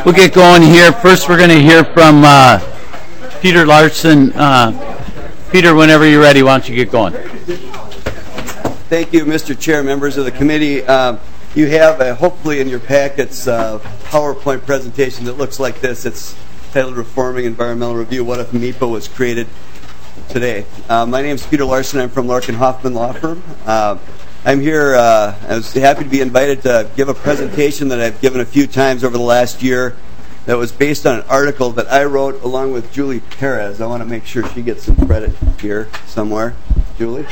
We'll get going here. First, we're going to hear from Peter Larson. Peter, whenever you're ready, why don't you get going? Thank you, Mr. Chair, members of the committee. You have, hopefully in your packets, a PowerPoint presentation that looks like this. It's titled Reforming Environmental Review, What If MEPA Was Created Today. My name is Peter Larson. I'm from Larkin Hoffman Law Firm. I'm here, I was happy to be invited to give a presentation that I've given a few times over the last year that was based on an article that I wrote along with Julie Perez. I want to make sure she gets some credit here somewhere. Julie?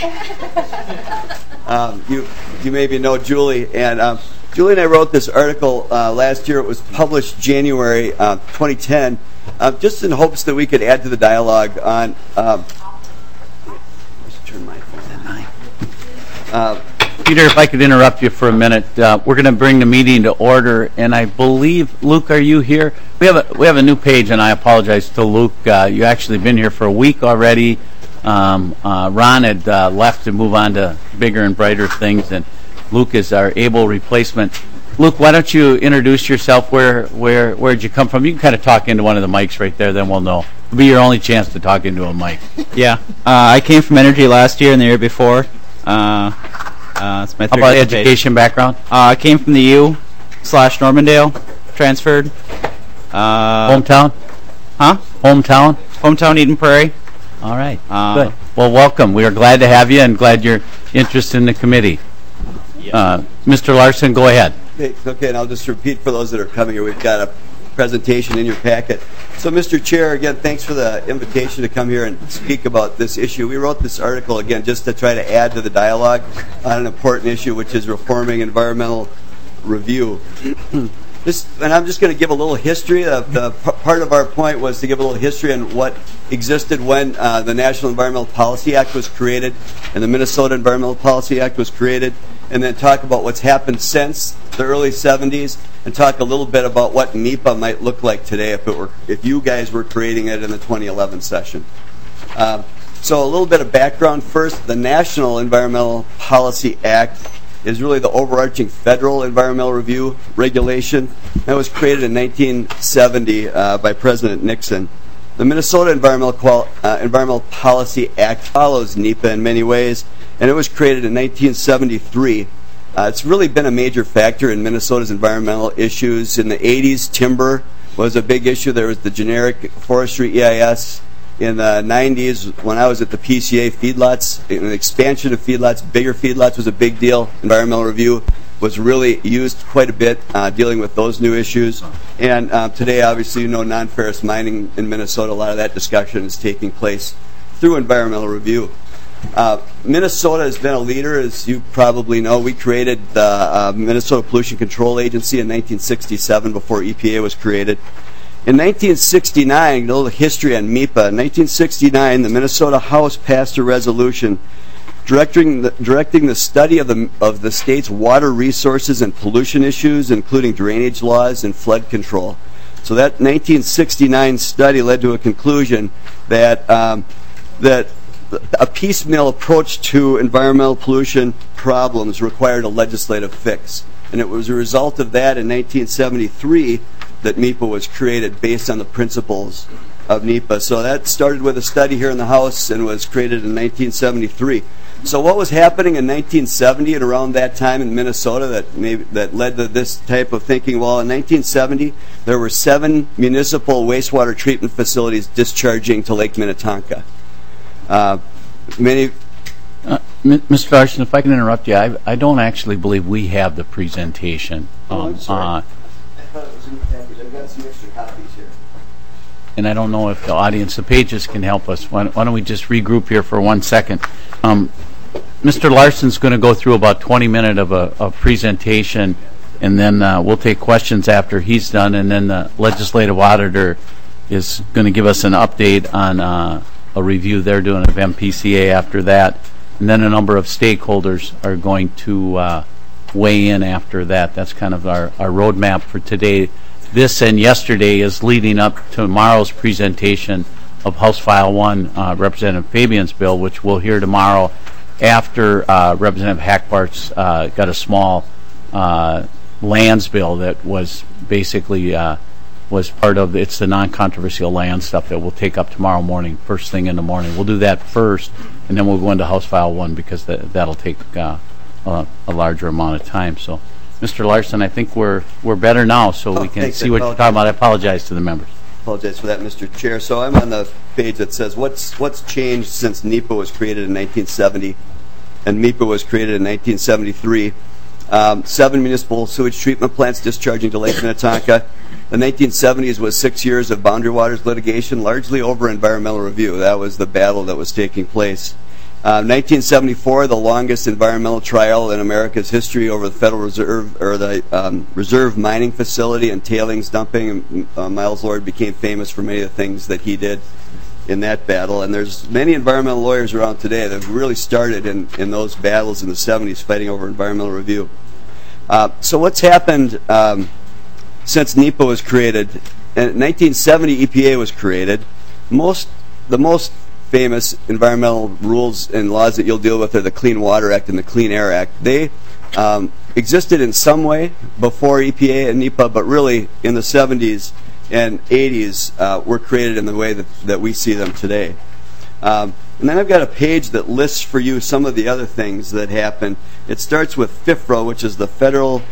You maybe know Julie. And Julie and I wrote this article last year. It was published January 2010, just in hopes that we could add to the dialogue on... let's turn my phone on. Peter, if I could interrupt you for a minute, we're going to bring the meeting to order, and I believe, Luke, are you here? We have a new page, and I apologize to Luke. You actually been here for a week already. Ron had left to move on to bigger and brighter things, and Luke is our able replacement. Luke, why don't you introduce yourself? Where'd you come from? You can kind of talk into one of the mics right there, then we'll know. It'll be your only chance to talk into a mic. Yeah, I came from Energy last year and the year before. It's my How about education background? I came from the U/Normandale, transferred. Hometown? Huh? Hometown, Eden Prairie. All right, good. Well, welcome. We are glad to have you and glad you're interested in the committee. Mr. Larson, go ahead. Okay, and I'll just repeat for those that are coming here. We've got a presentation in your packet. So, Mr. Chair, again, thanks for the invitation to come here and speak about this issue. We wrote this article, again, just to try to add to the dialogue on an important issue, which is reforming environmental review. And I'm just going to give a little history. Part of our point was to give a little history on what existed when the National Environmental Policy Act was created and the Minnesota Environmental Policy Act was created, and then talk about what's happened since the early 70s, and talk a little bit about what MEPA might look like today if you guys were creating it in the 2011 session. So a little bit of background first. The National Environmental Policy Act is really the overarching federal environmental review regulation that was created in 1970 by President Nixon. The Minnesota Environmental Policy Act follows NEPA in many ways, and it was created in 1973. It's really been a major factor in Minnesota's environmental issues. In the 80s, timber was a big issue. There was the generic forestry EIS. In the 90s, when I was at the PCA, feedlots, an expansion of feedlots, bigger feedlots was a big deal. Environmental review was really used quite a bit dealing with those new issues. And today, obviously, non-ferrous mining in Minnesota, a lot of that discussion is taking place through environmental review. Minnesota has been a leader, as you probably know. We created the Minnesota Pollution Control Agency in 1967 before EPA was created. In 1969, a little history on MEPA. In 1969, the Minnesota House passed a resolution directing the study of the state's water resources and pollution issues, including drainage laws and flood control. So that 1969 study led to a conclusion that a piecemeal approach to environmental pollution problems required a legislative fix. And it was a result of that in 1973 that MEPA was created based on the principles of NEPA. So that started with a study here in the House and was created in 1973. So what was happening in 1970 and around that time in Minnesota that led to this type of thinking? Well, in 1970, there were 7 municipal wastewater treatment facilities discharging to Lake Minnetonka. Mr. Larson, if I can interrupt you, I don't actually believe we have the presentation. I'm sorry. I thought it was in the package. I've got some extra copies here. And I don't know if the audience, the pages can help us. Why don't we just regroup here for 1 second? Mr. Larson's going to go through about 20 minutes of a presentation, and then we'll take questions after he's done, and then the legislative auditor is going to give us an update on a review they're doing of MPCA after that, and then a number of stakeholders are going to weigh in after that. That's kind of our roadmap for today. This and yesterday is leading up to tomorrow's presentation of House File 1, Representative Fabian's bill, which we'll hear tomorrow after Representative Hackbart's got a small lands bill that was basically was part of, it's the non-controversial land stuff that we'll take up tomorrow morning, first thing in the morning. We'll do that first, and then we'll go into House File 1 because that'll take a larger amount of time. So, Mr. Larson, I think we're better now, so we can see what you're talking about. I apologize to the members. Apologize for that, Mr. Chair. So I'm on the page that says what's changed since NEPA was created in 1970 and MEPA was created in 1973. 7 municipal sewage treatment plants discharging to Lake Minnetonka. The 1970s was 6 years of Boundary Waters litigation, largely over environmental review. That was the battle that was taking place. 1974, the longest environmental trial in America's history over the Federal Reserve, or the Reserve mining facility and tailings dumping. Miles Lord became famous for many of the things that he did in that battle. And there's many environmental lawyers around today that really started in those battles in the 70s fighting over environmental review. So what's happened since NEPA was created? In 1970, EPA was created. The most famous environmental rules and laws that you'll deal with are the Clean Water Act and the Clean Air Act. They existed in some way before EPA and NEPA, but really in the 70s and 80s were created in the way that we see them today. And then I've got a page that lists for you some of the other things that happened. It starts with FIFRA, which is the Federal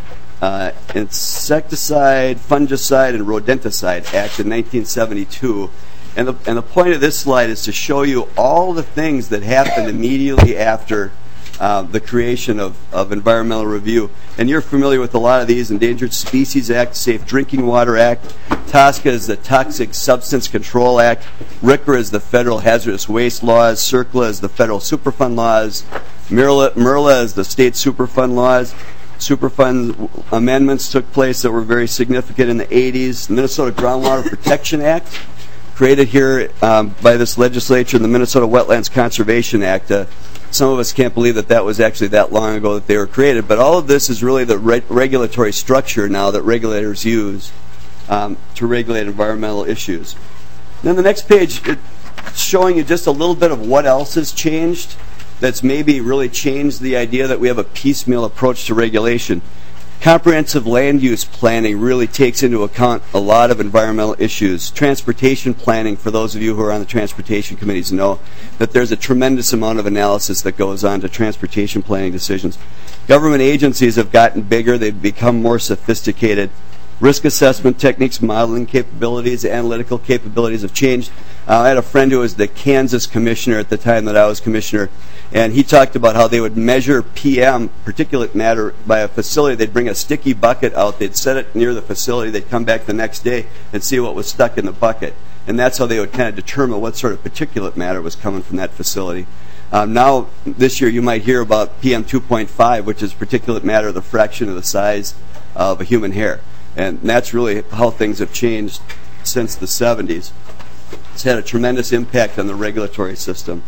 Insecticide, Fungicide, and Rodenticide Act in 1972. And the point of this slide is to show you all the things that happened immediately after the creation of environmental review. And you're familiar with a lot of these: Endangered Species Act, Safe Drinking Water Act, TSCA is the Toxic Substance Control Act, RCRA is the Federal Hazardous Waste Laws, CERCLA is the Federal Superfund Laws, MIRLA is the State Superfund Laws. Superfund amendments took place that were very significant in the 80s. The Minnesota Groundwater Protection Act, created here by this legislature, in the Minnesota Wetlands Conservation Act. Some of us can't believe that was actually that long ago that they were created, but all of this is really the regulatory structure now that regulators use to regulate environmental issues. Then the next page, it's showing you just a little bit of what else has changed that's maybe really changed the idea that we have a piecemeal approach to regulation. Comprehensive land use planning really takes into account a lot of environmental issues. Transportation planning, for those of you who are on the transportation committees, know that there's a tremendous amount of analysis that goes on to transportation planning decisions. Government agencies have gotten bigger. They've become more sophisticated. Risk assessment techniques, modeling capabilities, analytical capabilities have changed. I had a friend who was the Kansas commissioner at the time that I was commissioner, and he talked about how they would measure PM, particulate matter, by a facility. They'd bring a sticky bucket out, they'd set it near the facility, they'd come back the next day and see what was stuck in the bucket. And that's how they would kind of determine what sort of particulate matter was coming from that facility. Now, this year, you might hear about PM 2.5, which is particulate matter, the fraction of the size of a human hair. And that's really how things have changed since the 70s. It's had a tremendous impact on the regulatory system.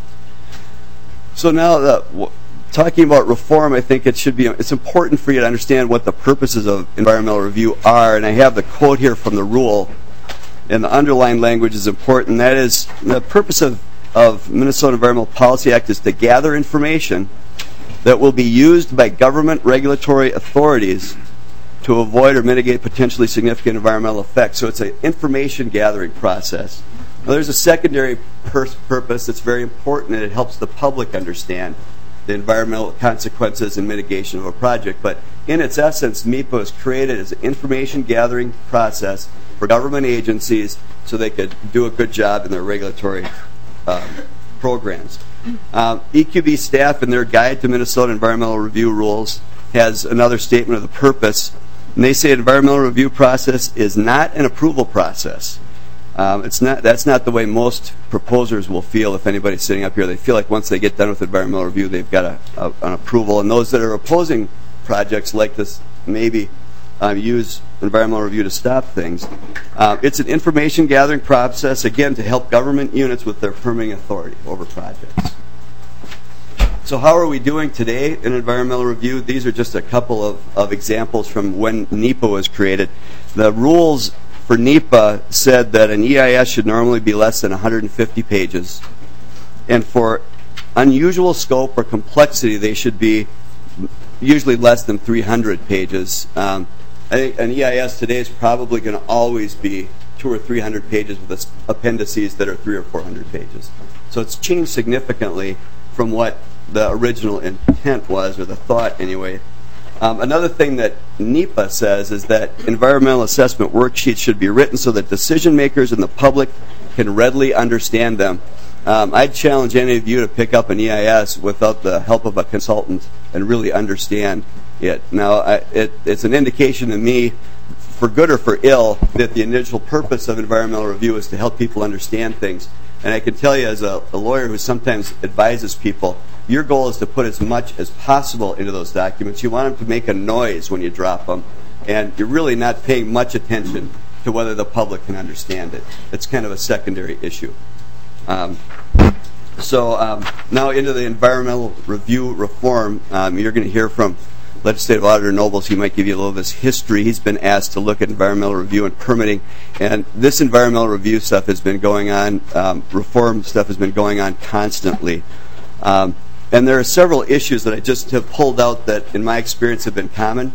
So now, talking about reform, I think it's important for you to understand what the purposes of environmental review are. And I have the quote here from the rule, and the underlined language is important. That is, the purpose of Minnesota Environmental Policy Act is to gather information that will be used by government regulatory authorities to avoid or mitigate potentially significant environmental effects. So it's an information gathering process. Now, there's a secondary purpose that's very important, and it helps the public understand the environmental consequences and mitigation of a project. But in its essence, MEPA was created as an information gathering process for government agencies so they could do a good job in their regulatory programs. EQB staff, in their guide to Minnesota environmental review rules, has another statement of the purpose. And they say an environmental review process is not an approval process. That's not the way most proposers will feel if anybody's sitting up here. They feel like once they get done with environmental review, they've got an approval. And those that are opposing projects like this maybe use environmental review to stop things. It's an information gathering process, again, to help government units with their permitting authority over projects. So how are we doing today in environmental review? These are just a couple of examples from when NEPA was created. The rules for NEPA said that an EIS should normally be less than 150 pages. And for unusual scope or complexity, they should be usually less than 300 pages. I think an EIS today is probably going to always be 200 or 300 pages with appendices that are 300 or 400 pages. So it's changed significantly from what the original intent was, or the thought anyway. Another thing that NEPA says is that environmental assessment worksheets should be written so that decision makers and the public can readily understand them. I'd challenge any of you to pick up an EIS without the help of a consultant and really understand it. Now, it's an indication to me, for good or for ill, that the initial purpose of environmental review is to help people understand things. And I can tell you, as a lawyer who sometimes advises people, your goal is to put as much as possible into those documents. You want them to make a noise when you drop them, and you're really not paying much attention to whether the public can understand it. It's kind of a secondary issue. So now into the environmental review reform. You're going to hear from Legislative Auditor Nobles. He might give you a little of his history. He's been asked to look at environmental review and permitting, and this environmental review stuff has been going on, reform stuff has been going on constantly. And there are several issues that I just have pulled out that, in my experience, have been common.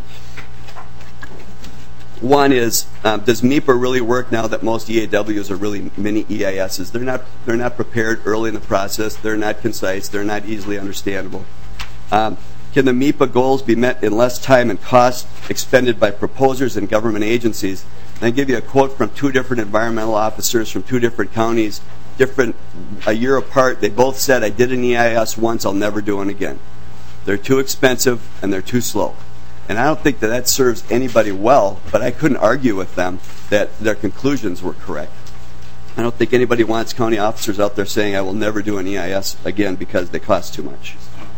One is, does MEPA really work now that most EAWs are really mini EISs? They're not prepared early in the process. They're not concise. They're not easily understandable. Can the MEPA goals be met in less time and cost expended by proposers and government agencies? And I'll give you a quote from two different environmental officers from two different counties, a year apart. They both said, I did an EIS once, I'll never do one again. They're too expensive and they're too slow. And I don't think that serves anybody well, but I couldn't argue with them that their conclusions were correct. I don't think anybody wants county officers out there saying, I will never do an EIS again because they cost too much.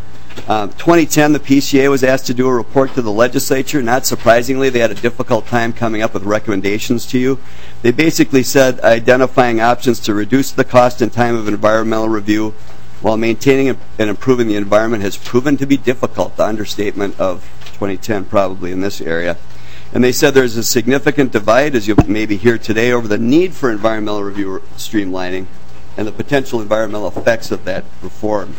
2010, the PCA was asked to do a report to the legislature. Not surprisingly, they had a difficult time coming up with recommendations to you. They basically said identifying options to reduce the cost and time of environmental review while maintaining and improving the environment has proven to be difficult. The understatement of 2010 probably in this area. And they said there's a significant divide, as you maybe hear today, over the need for environmental review streamlining and the potential environmental effects of that reform.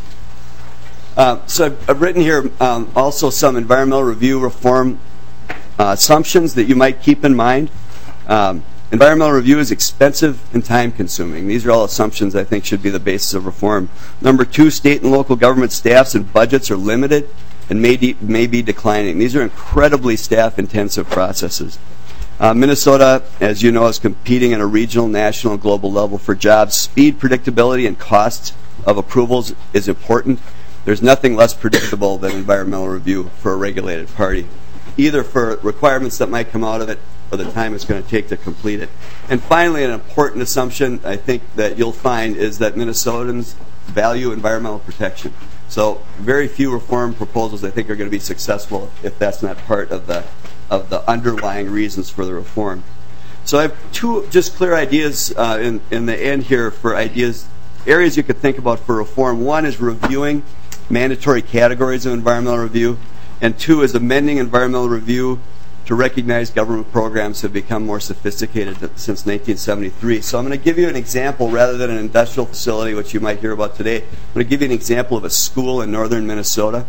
So I've written here also some environmental review reform assumptions that you might keep in mind. Environmental review is expensive and time-consuming. These are all assumptions I think should be the basis of reform. Number two, state and local government staffs and budgets are limited and may be declining. These are incredibly staff-intensive processes. Minnesota, as you know, is competing at a regional, national, and global level for jobs. Speed, predictability, and cost of approvals is important. There's nothing less predictable than environmental review for a regulated party, either for requirements that might come out of it or the time it's going to take to complete it. And finally, an important assumption I think that you'll find is that Minnesotans value environmental protection. So very few reform proposals I think are going to be successful if that's not part of the underlying reasons for the reform. So I have two just clear ideas in the end here for areas you could think about for reform. One is reviewing mandatory categories of environmental review, and two is amending environmental review to recognize government programs have become more sophisticated since 1973. So I'm going to give you an example rather than an industrial facility, which you might hear about today. I'm going to give you an example of a school in northern Minnesota.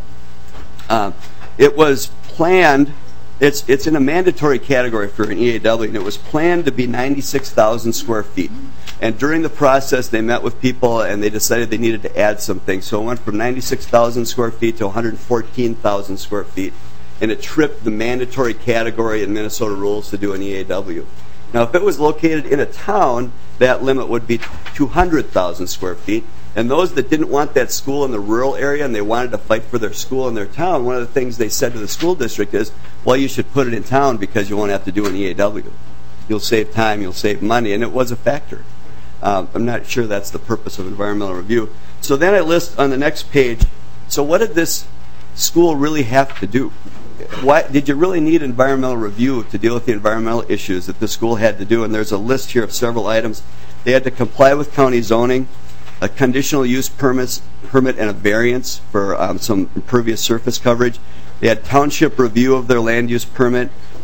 It was planned, it's in a mandatory category for an EAW, and it was planned to be 96,000 square feet. And during the process, they met with people and they decided they needed to add some things. So it went from 96,000 square feet to 114,000 square feet. And it tripped the mandatory category in Minnesota rules to do an EAW. Now, if it was located in a town, that limit would be 200,000 square feet. And those that didn't want that school in the rural area and they wanted to fight for their school in their town, one of the things they said to the school district is, well, you should put it in town because you won't have to do an EAW. You'll save time, you'll save money, and it was a factor. I'm not sure that's the purpose of environmental review. So then I list on the next page, so what did this school really have to do? Why did you really need environmental review to deal with the environmental issues that the school had to do? And there's a list here of several items. They had to comply with county zoning, a conditional use permit and a variance for some impervious surface coverage. They had township review of their land use permit.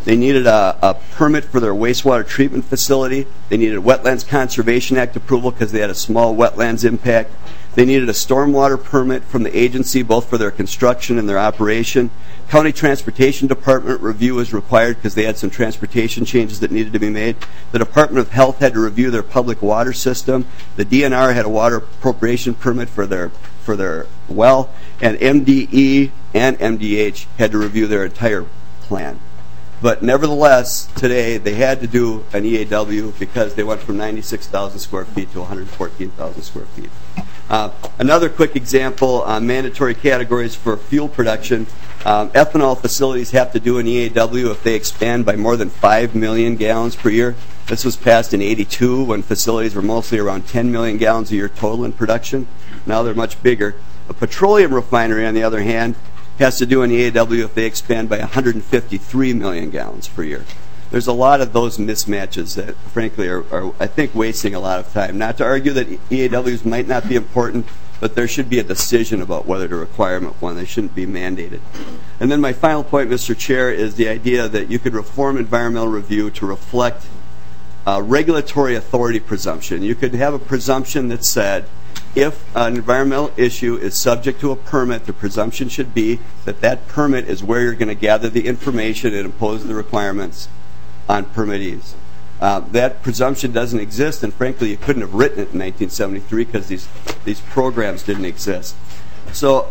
They needed a permit for their wastewater treatment facility. They needed Wetlands Conservation Act approval because they had a small wetlands impact. They needed a stormwater permit from the agency, both for their construction and their operation. County Transportation Department review was required because they had some transportation changes that needed to be made. The Department of Health had to review their public water system. The DNR had a water appropriation permit for their well, and MDE and MDH had to review their entire plan. But nevertheless, today they had to do an EAW because they went from 96,000 square feet to 114,000 square feet. Another quick example, mandatory categories for fuel production. Ethanol facilities have to do an EAW if they expand by more than 5 million gallons per year. This was passed in '82 when facilities were mostly around 10 million gallons a year total in production. Now they're much bigger. A petroleum refinery, on the other hand, has to do an EAW if they expand by 153 million gallons per year. There's a lot of those mismatches that, frankly, are I think, wasting a lot of time. Not to argue that EAWs might not be important, but there should be a decision about whether to require one. They shouldn't be mandated. And then my final point, Mr. Chair, is the idea that you could reform environmental review to reflect regulatory authority presumption. You could have a presumption that said, if an environmental issue is subject to a permit, the presumption should be that that permit is where you're going to gather the information and impose the requirements on permittees. That presumption doesn't exist, and frankly, you couldn't have written it in 1973 because these programs didn't exist. So,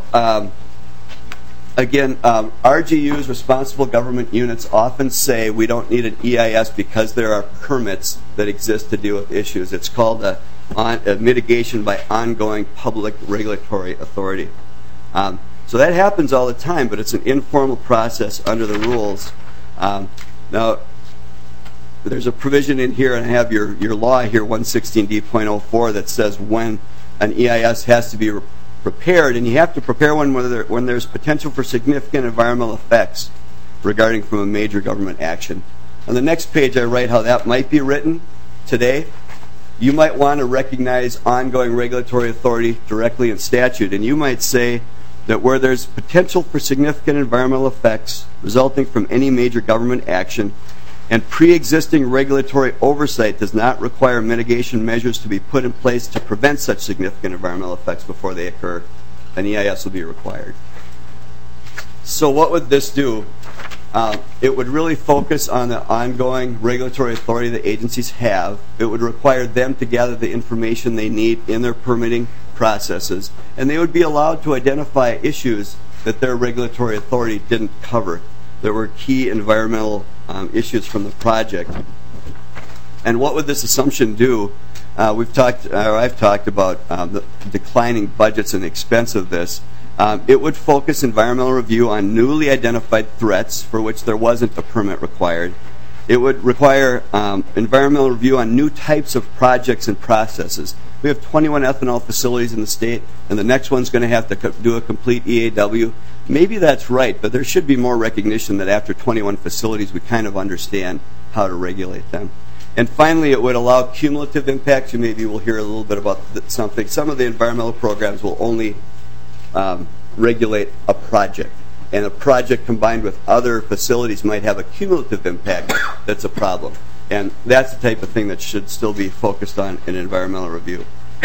again, RGUs, responsible government units, often say we don't need an EIS because there are permits that exist to deal with issues. It's called a mitigation by ongoing public regulatory authority. So that happens all the time, but it's an informal process under the rules. Now, there's a provision in here, and I have your law here, 116D.04, that says when an EIS has to be prepared, and you have to prepare one when there's potential for significant environmental effects regarding from a major government action. On the next page, I write how that might be written today. You might want to recognize ongoing regulatory authority directly in statute, and you might say that where there's potential for significant environmental effects resulting from any major government action and pre-existing regulatory oversight does not require mitigation measures to be put in place to prevent such significant environmental effects before they occur, an EIS will be required. So what would this do? It would really focus on the ongoing regulatory authority that agencies have. It would require them to gather the information they need in their permitting processes, and they would be allowed to identify issues that their regulatory authority didn't cover. There were key environmental issues from the project. And what would this assumption do? I've talked about the declining budgets and the expense of this. It would focus environmental review on newly identified threats for which there wasn't a permit required. It would require environmental review on new types of projects and processes. We have 21 ethanol facilities in the state, and the next one's going to have to do a complete EAW. Maybe that's right, but there should be more recognition that after 21 facilities, we kind of understand how to regulate them. And finally, it would allow cumulative impacts. You maybe will hear a little bit about something. Some of the environmental programs will only regulate a project, and a project combined with other facilities might have a cumulative impact that's a problem. And that's the type of thing that should still be focused on in environmental review.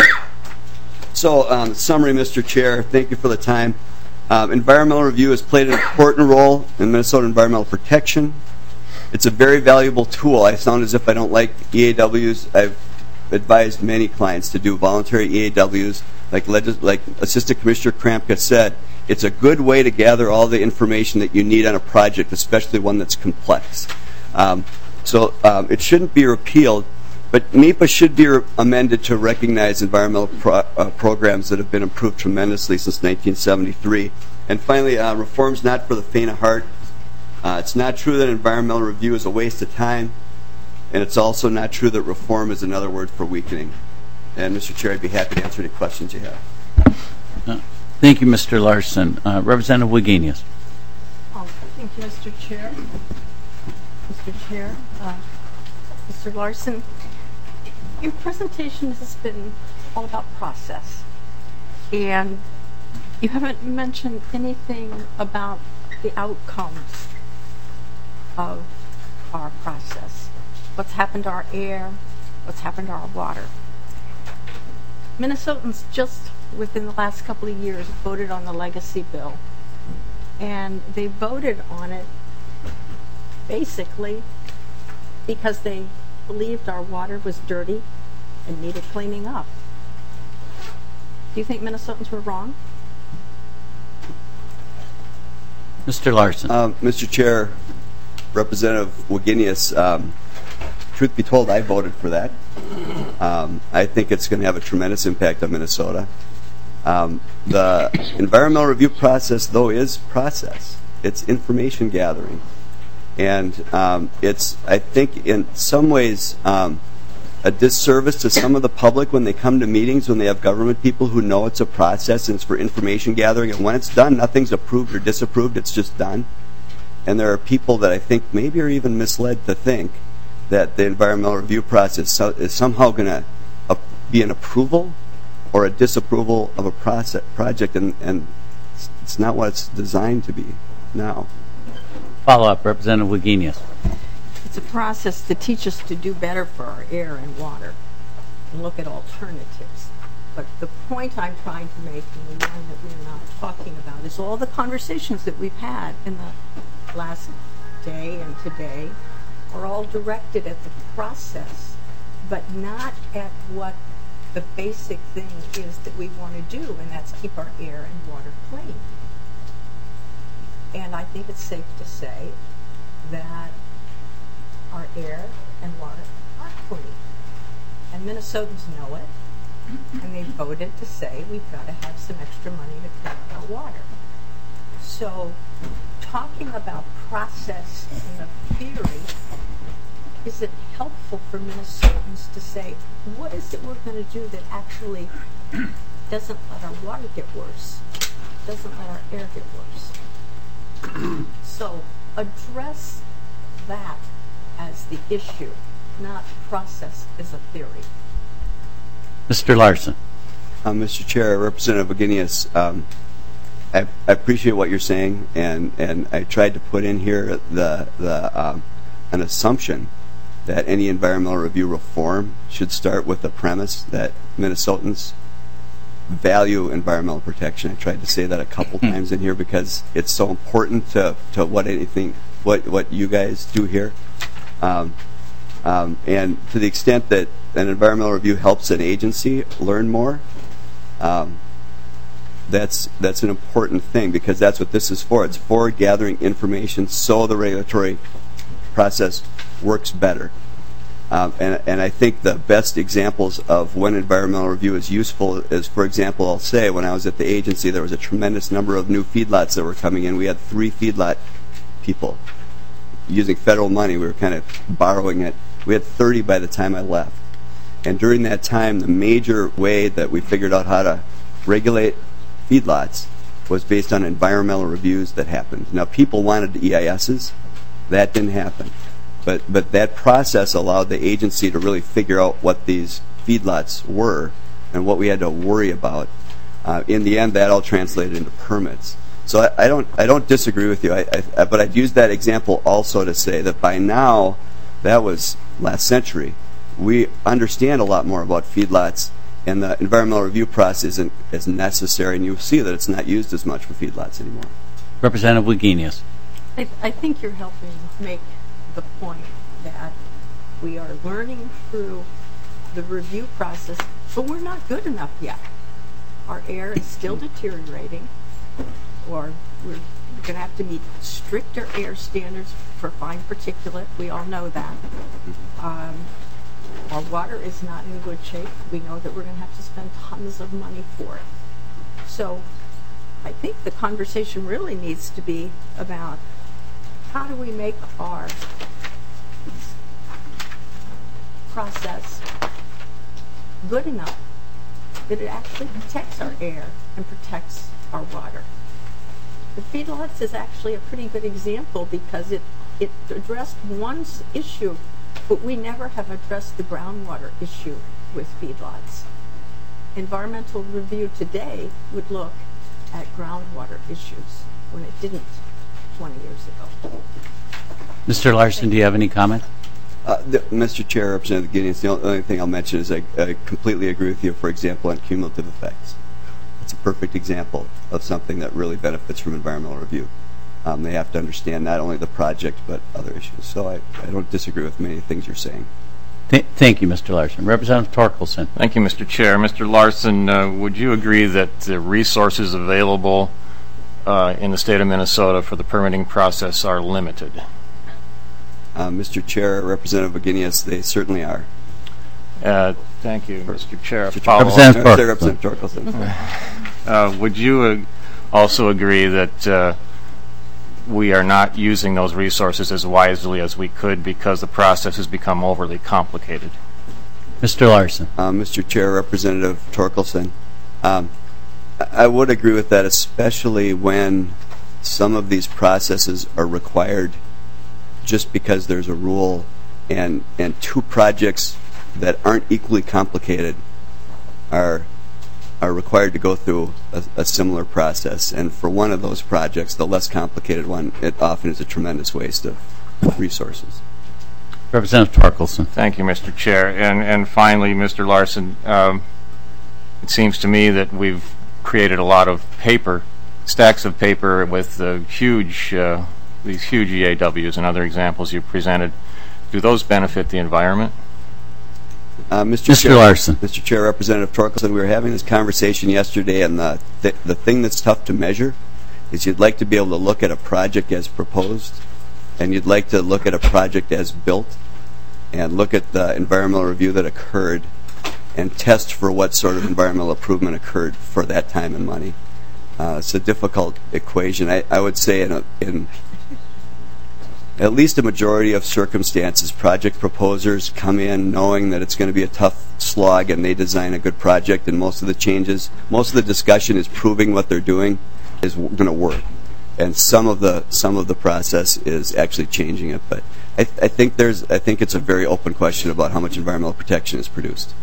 So, summary, Mr. Chair, thank you for the time. Environmental review has played an important role in Minnesota environmental protection. It's a very valuable tool. I sound as if I don't like EAWs. I've advised many clients to do voluntary EAWs. Like Assistant Commissioner Krampka said, it's a good way to gather all the information that you need on a project, especially one that's complex. So it shouldn't be repealed, but MEPA should be amended to recognize environmental programs that have been improved tremendously since 1973. And finally, reform's not for the faint of heart. It's not true that environmental review is a waste of time, and it's also not true that reform is another word for weakening. And Mr. Chair, I'd be happy to answer any questions you have. Thank you, Mr. Larson. Representative Wagenius. Thank you, Mr. Chair. Mr. Chair, Mr. Larson, your presentation has been all about process, and you haven't mentioned anything about the outcomes of process. What's happened to our air? What's happened to our water? Minnesotans just within the last couple of years voted on the legacy bill. And they voted on it basically because they believed our water was dirty and needed cleaning up. Do you think Minnesotans were wrong? Mr. Larson. Mr. Chair, Representative Wagenius, truth be told, I voted for that. I think it's going to have a tremendous impact on Minnesota. The environmental review process, though, is process. It's information gathering. And it's, I think, in some ways, a disservice to some of the public when they come to meetings, when they have government people who know it's a process and it's for information gathering. And when it's done, nothing's approved or disapproved. It's just done. And there are people that I think maybe are even misled to think that the environmental review process is somehow going to be an approval or a disapproval of a project, and it's not what it's designed to be now. Follow-up, Representative Wagenius. It's a process to teach us to do better for our air and water and look at alternatives. But the point I'm trying to make, and the one that we're not talking about, is all the conversations that we've had in the last day and today are all directed at the process, but not at what the basic thing is that we want to do, and that's keep our air and water clean. And I think it's safe to say that our air and water are clean. And Minnesotans know it, and they voted to say we've got to have some extra money to clean our water. So talking about process and the theory, is it helpful for Minnesotans to say, what is it we're going to do that actually doesn't let our water get worse, doesn't let our air get worse? So address that as the issue, not process as a theory. Mr. Larson. Mr. Chair, Representative Wagenius, I appreciate what you're saying, and I tried to put in here an assumption that any environmental review reform should start with the premise that Minnesotans value environmental protection. I tried to say that a couple times in here because it's so important to what you guys do here. And to the extent that an environmental review helps an agency learn more, that's an important thing, because that's what this is for. It's for gathering information so the regulatory process works better. And I think the best examples of when environmental review is useful is, for example, I'll say when I was at the agency, there was a tremendous number of new feedlots that were coming in. We had 3 feedlot people using federal money. We were kind of borrowing it. We had 30 by the time I left. And during that time, the major way that we figured out how to regulate feedlots was based on environmental reviews that happened. Now, people wanted EISs. That didn't happen. But that process allowed the agency to really figure out what these feedlots were and what we had to worry about. In the end, that all translated into permits. So I don't disagree with you, but I'd use that example also to say that by now, that was last century, we understand a lot more about feedlots, and the environmental review process isn't as necessary, and you'll see that it's not used as much for feedlots anymore. Representative Wagenius. I think you're helping make the point that we are learning through the review process, but we're not good enough yet. Our air is still deteriorating, or we're going to have to meet stricter air standards for fine particulate. We all know that. Our water is not in good shape. We know that we're going to have to spend tons of money for it. So I think the conversation really needs to be about how do we make our process good enough that it actually protects our air and protects our water. The feedlots is actually a pretty good example because it addressed one issue, but we never have addressed the groundwater issue with feedlots. Environmental review today would look at groundwater issues when it didn't 20 years ago. Mr. Larson, do you have any comment? Mr. Chair, Representative Gideon, the only thing I'll mention is I completely agree with you, for example, on cumulative effects. It's a perfect example of something that really benefits from environmental review. They have to understand not only the project but other issues. So I don't disagree with many things you're saying. Thank you, Mr. Larson. Representative Torkelson. Thank you, Mr. Chair. Mr. Larson, would you agree that the resources available in the state of Minnesota for the permitting process are limited? Mr. Chair, Representative Beginius, they certainly are. Thank you, Mr. Chair. Representative Torkelson. Would you also agree that we are not using those resources as wisely as we could because the process has become overly complicated? Mr. Larson. Mr. Chair, Representative Torkelson, I would agree with that, especially when some of these processes are required just because there's a rule, and two projects that aren't equally complicated are required to go through a similar process. And for one of those projects, the less complicated one, it often is a tremendous waste of resources. Representative Torkelson. Thank you, Mr. Chair. And finally, Mr. Larson, it seems to me that we've created a lot of paper, stacks of paper with these huge EAWs and other examples you presented. Do those benefit the environment? Mr. Larson. Mr. Chair, Representative Torkelson, we were having this conversation yesterday, and the thing that's tough to measure is you'd like to be able to look at a project as proposed, and you'd like to look at a project as built, and look at the environmental review that occurred, and test for what sort of environmental improvement occurred for that time and money. It's a difficult equation. I would say in at least a majority of circumstances, project proposers come in knowing that it's going to be a tough slog, and they design a good project, and most of the discussion is proving what they're doing is going to work. And some of the process is actually changing it. But I think it's a very open question about how much environmental protection is produced.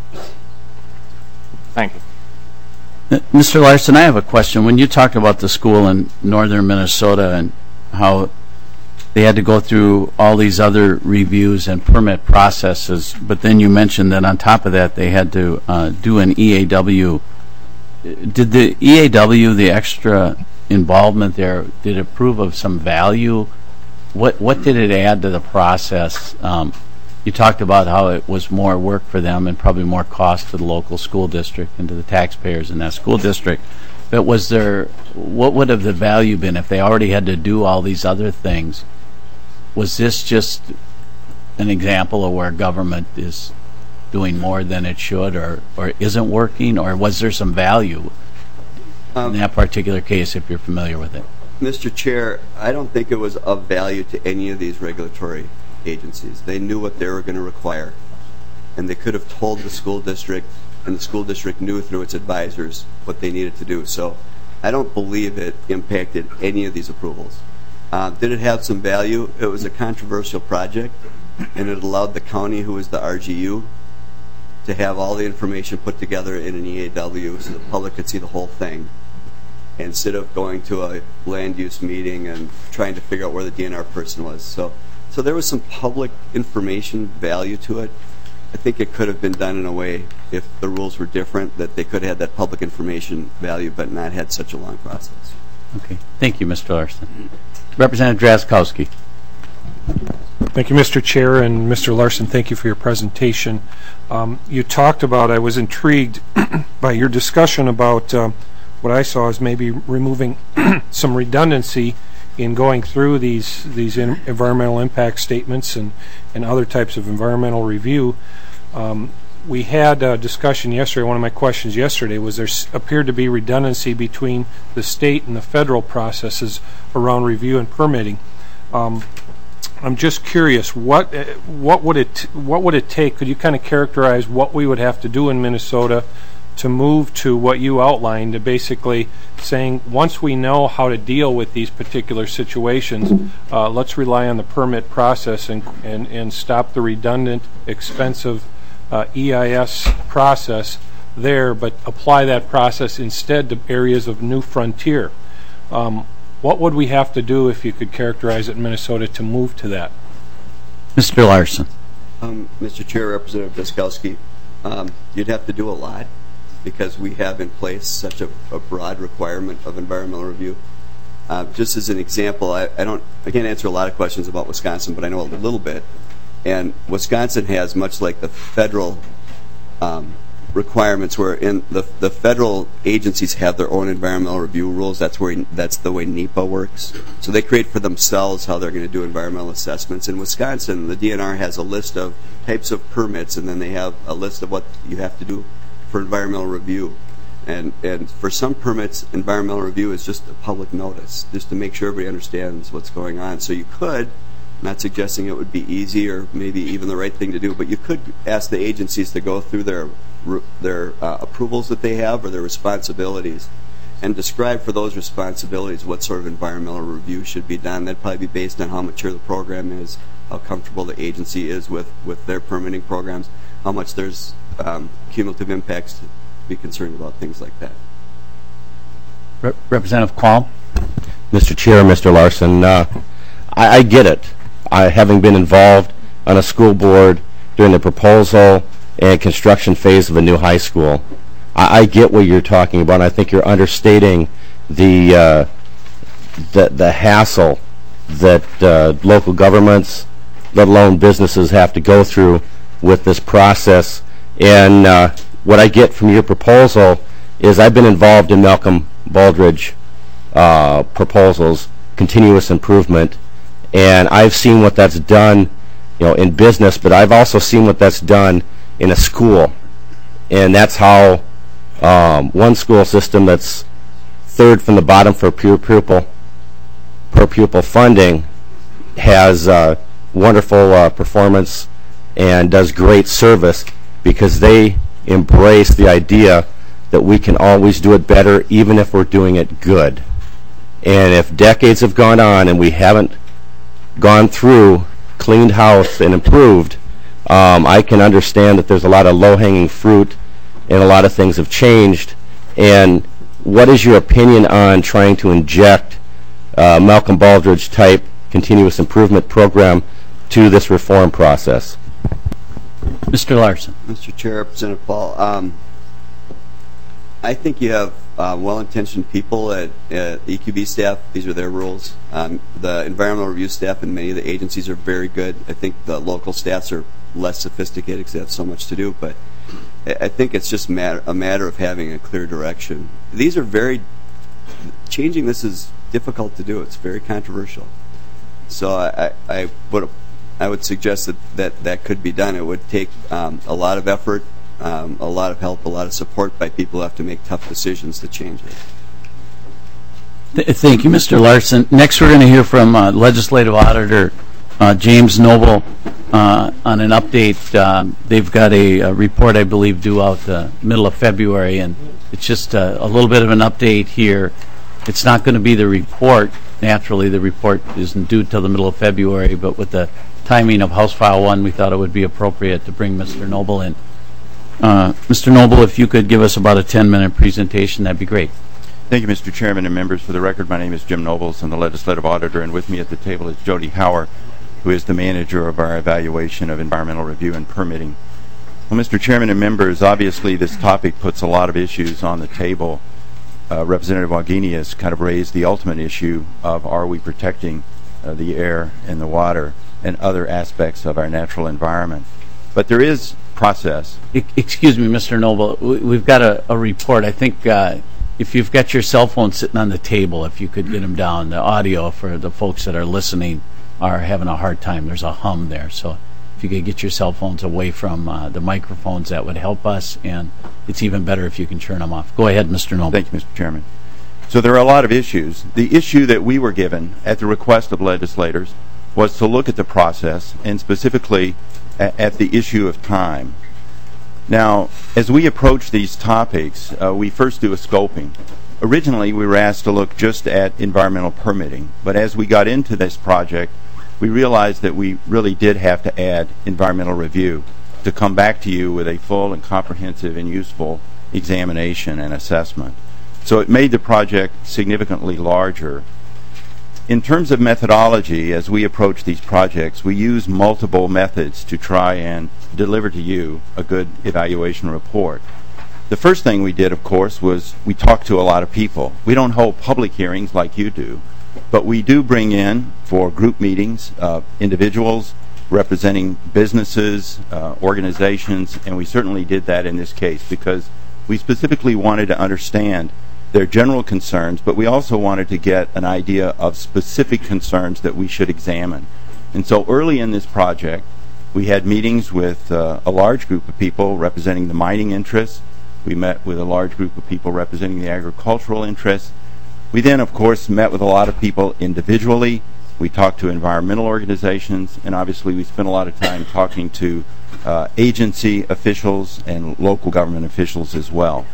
Thank you. Mr. Larson, I have a question. When you talked about the school in northern Minnesota and how they had to go through all these other reviews and permit processes, but then you mentioned that on top of that they had to do an EAW. Did the EAW, the extra involvement there, did it prove of some value? What did it add to the process? You talked about how it was more work for them and probably more cost to the local school district and to the taxpayers in that school district. But what would have the value been if they already had to do all these other things? Was this just an example of where government is doing more than it should, or isn't working, or was there some value in that particular case, if you're familiar with it? Mr. Chair, I don't think it was of value to any of these regulatory agencies. They knew what they were going to require, and they could have told the school district, and the school district knew through its advisors what they needed to do. So I don't believe it impacted any of these approvals. Did it have some value? It was a controversial project, and it allowed the county, who is the RGU, to have all the information put together in an EAW so the public could see the whole thing, instead of going to a land use meeting and trying to figure out where the DNR person was. So there was some public information value to it. I think it could have been done in a way, if the rules were different, that they could have had that public information value but not had such a long process. Okay. Thank you, Mr. Larson. Representative Drazkowski. Thank you, Mr. Chair, and Mr. Larson, thank you for your presentation. You talked about, I was intrigued by your discussion about what I saw as maybe removing some redundancy in going through these environmental impact statements and other types of environmental review. We had a discussion yesterday. One of my questions yesterday was there appeared to be redundancy between the state and the federal processes around review and permitting. I'm just curious, what would it take? Could you kind of characterize what we would have to do in Minnesota to move to what you outlined, to basically saying once we know how to deal with these particular situations, let's rely on the permit process and stop the redundant, expensive EIS process there, but apply that process instead to areas of new frontier. What would we have to do, if you could characterize it in Minnesota, to move to that? Mr. Larson. Mr. Chair, Representative Drazkowski, you'd have to do a lot because we have in place such a broad requirement of environmental review. Just as an example, I can't answer a lot of questions about Wisconsin, but I know a little bit. And Wisconsin has, much like the federal requirements, where in the federal agencies have their own environmental review rules. That's the way NEPA works. So they create for themselves how they're going to do environmental assessments. In Wisconsin, the DNR has a list of types of permits, and then they have a list of what you have to do for environmental review. And for some permits, environmental review is just a public notice, just to make sure everybody understands what's going on. So you could, not suggesting it would be easy or maybe even the right thing to do, but you could ask the agencies to go through their approvals that they have or their responsibilities and describe for those responsibilities what sort of environmental review should be done. That'd probably be based on how mature the program is, how comfortable the agency is with their permitting programs, how much there's cumulative impacts to be concerned about, things like that. Representative Qualm. Mr. Chair, Mr. Larson, I get it. Having been involved on a school board during the proposal and construction phase of a new high school, I get what you're talking about. I think you're understating the hassle that local governments, let alone businesses, have to go through with this process. And what I get from your proposal is, I've been involved in Malcolm Baldrige proposals, continuous improvement, and I've seen what that's done, in business, but I've also seen what that's done in a school. And that's how one school system that's third from the bottom for per pupil funding has wonderful performance and does great service, because they embrace the idea that we can always do it better, even if we're doing it good. And if decades have gone on and we haven't gone through, cleaned house, and improved, I can understand that there's a lot of low-hanging fruit and a lot of things have changed. And what is your opinion on trying to inject Malcolm Baldrige type continuous improvement program to this reform process? Mr. Larson. Mr. Chair, Representative Paul, I think you have well-intentioned people at EQB staff. These are their rules. The environmental review staff in many of the agencies are very good. I think the local staffs are less sophisticated because they have so much to do, but I think it's just a matter of having a clear direction. These are changing this is difficult to do. It's very controversial. So I would suggest that could be done. It would take a lot of effort, a lot of help, a lot of support by people who have to make tough decisions to change it. Thank you, Mr. Larson. Next, we're going to hear from Legislative Auditor James Noble on an update. They've got a report, I believe, due out the middle of February, and it's just a little bit of an update here. It's not going to be the report. Naturally, the report isn't due till the middle of February, but with the timing of House File 1, we thought it would be appropriate to bring Mr. Noble in. Mr. Noble, if you could give us about a 10-minute presentation, that'd be great. Thank you, Mr. Chairman and members. For the record, my name is Jim Nobles. I'm the Legislative Auditor, and with me at the table is Jody Hauer, who is the manager of our evaluation of environmental review and permitting. Well, Mr. Chairman and members, obviously this topic puts a lot of issues on the table. Representative Wagini has kind of raised the ultimate issue of, are we protecting the air and the water and other aspects of our natural environment. But there is process. Excuse me, Mr. Noble. We've got a report. I think if you've got your cell phone sitting on the table, if you could get them down. The audio for the folks that are listening are having a hard time. There's a hum there. So if you could get your cell phones away from the microphones, that would help us. And it's even better if you can turn them off. Go ahead, Mr. Noble. Thank you, Mr. Chairman. So there are a lot of issues. The issue that we were given at the request of legislators was to look at the process, and specifically at the issue of time. Now, as we approach these topics, we first do a scoping. Originally, we were asked to look just at environmental permitting, but as we got into this project, we realized that we really did have to add environmental review to come back to you with a full and comprehensive and useful examination and assessment. So it made the project significantly larger. In terms of methodology, as we approach these projects, we use multiple methods to try and deliver to you a good evaluation report. The first thing we did, of course, was we talked to a lot of people. We don't hold public hearings like you do, but we do bring in, for group meetings, individuals representing businesses, organizations, and we certainly did that in this case because we specifically wanted to understand their general concerns, but we also wanted to get an idea of specific concerns that we should examine. And so early in this project, we had meetings with a large group of people representing the mining interests. We met with a large group of people representing the agricultural interests. We then, of course, met with a lot of people individually. We talked to environmental organizations, and obviously we spent a lot of time talking to agency officials and local government officials as well.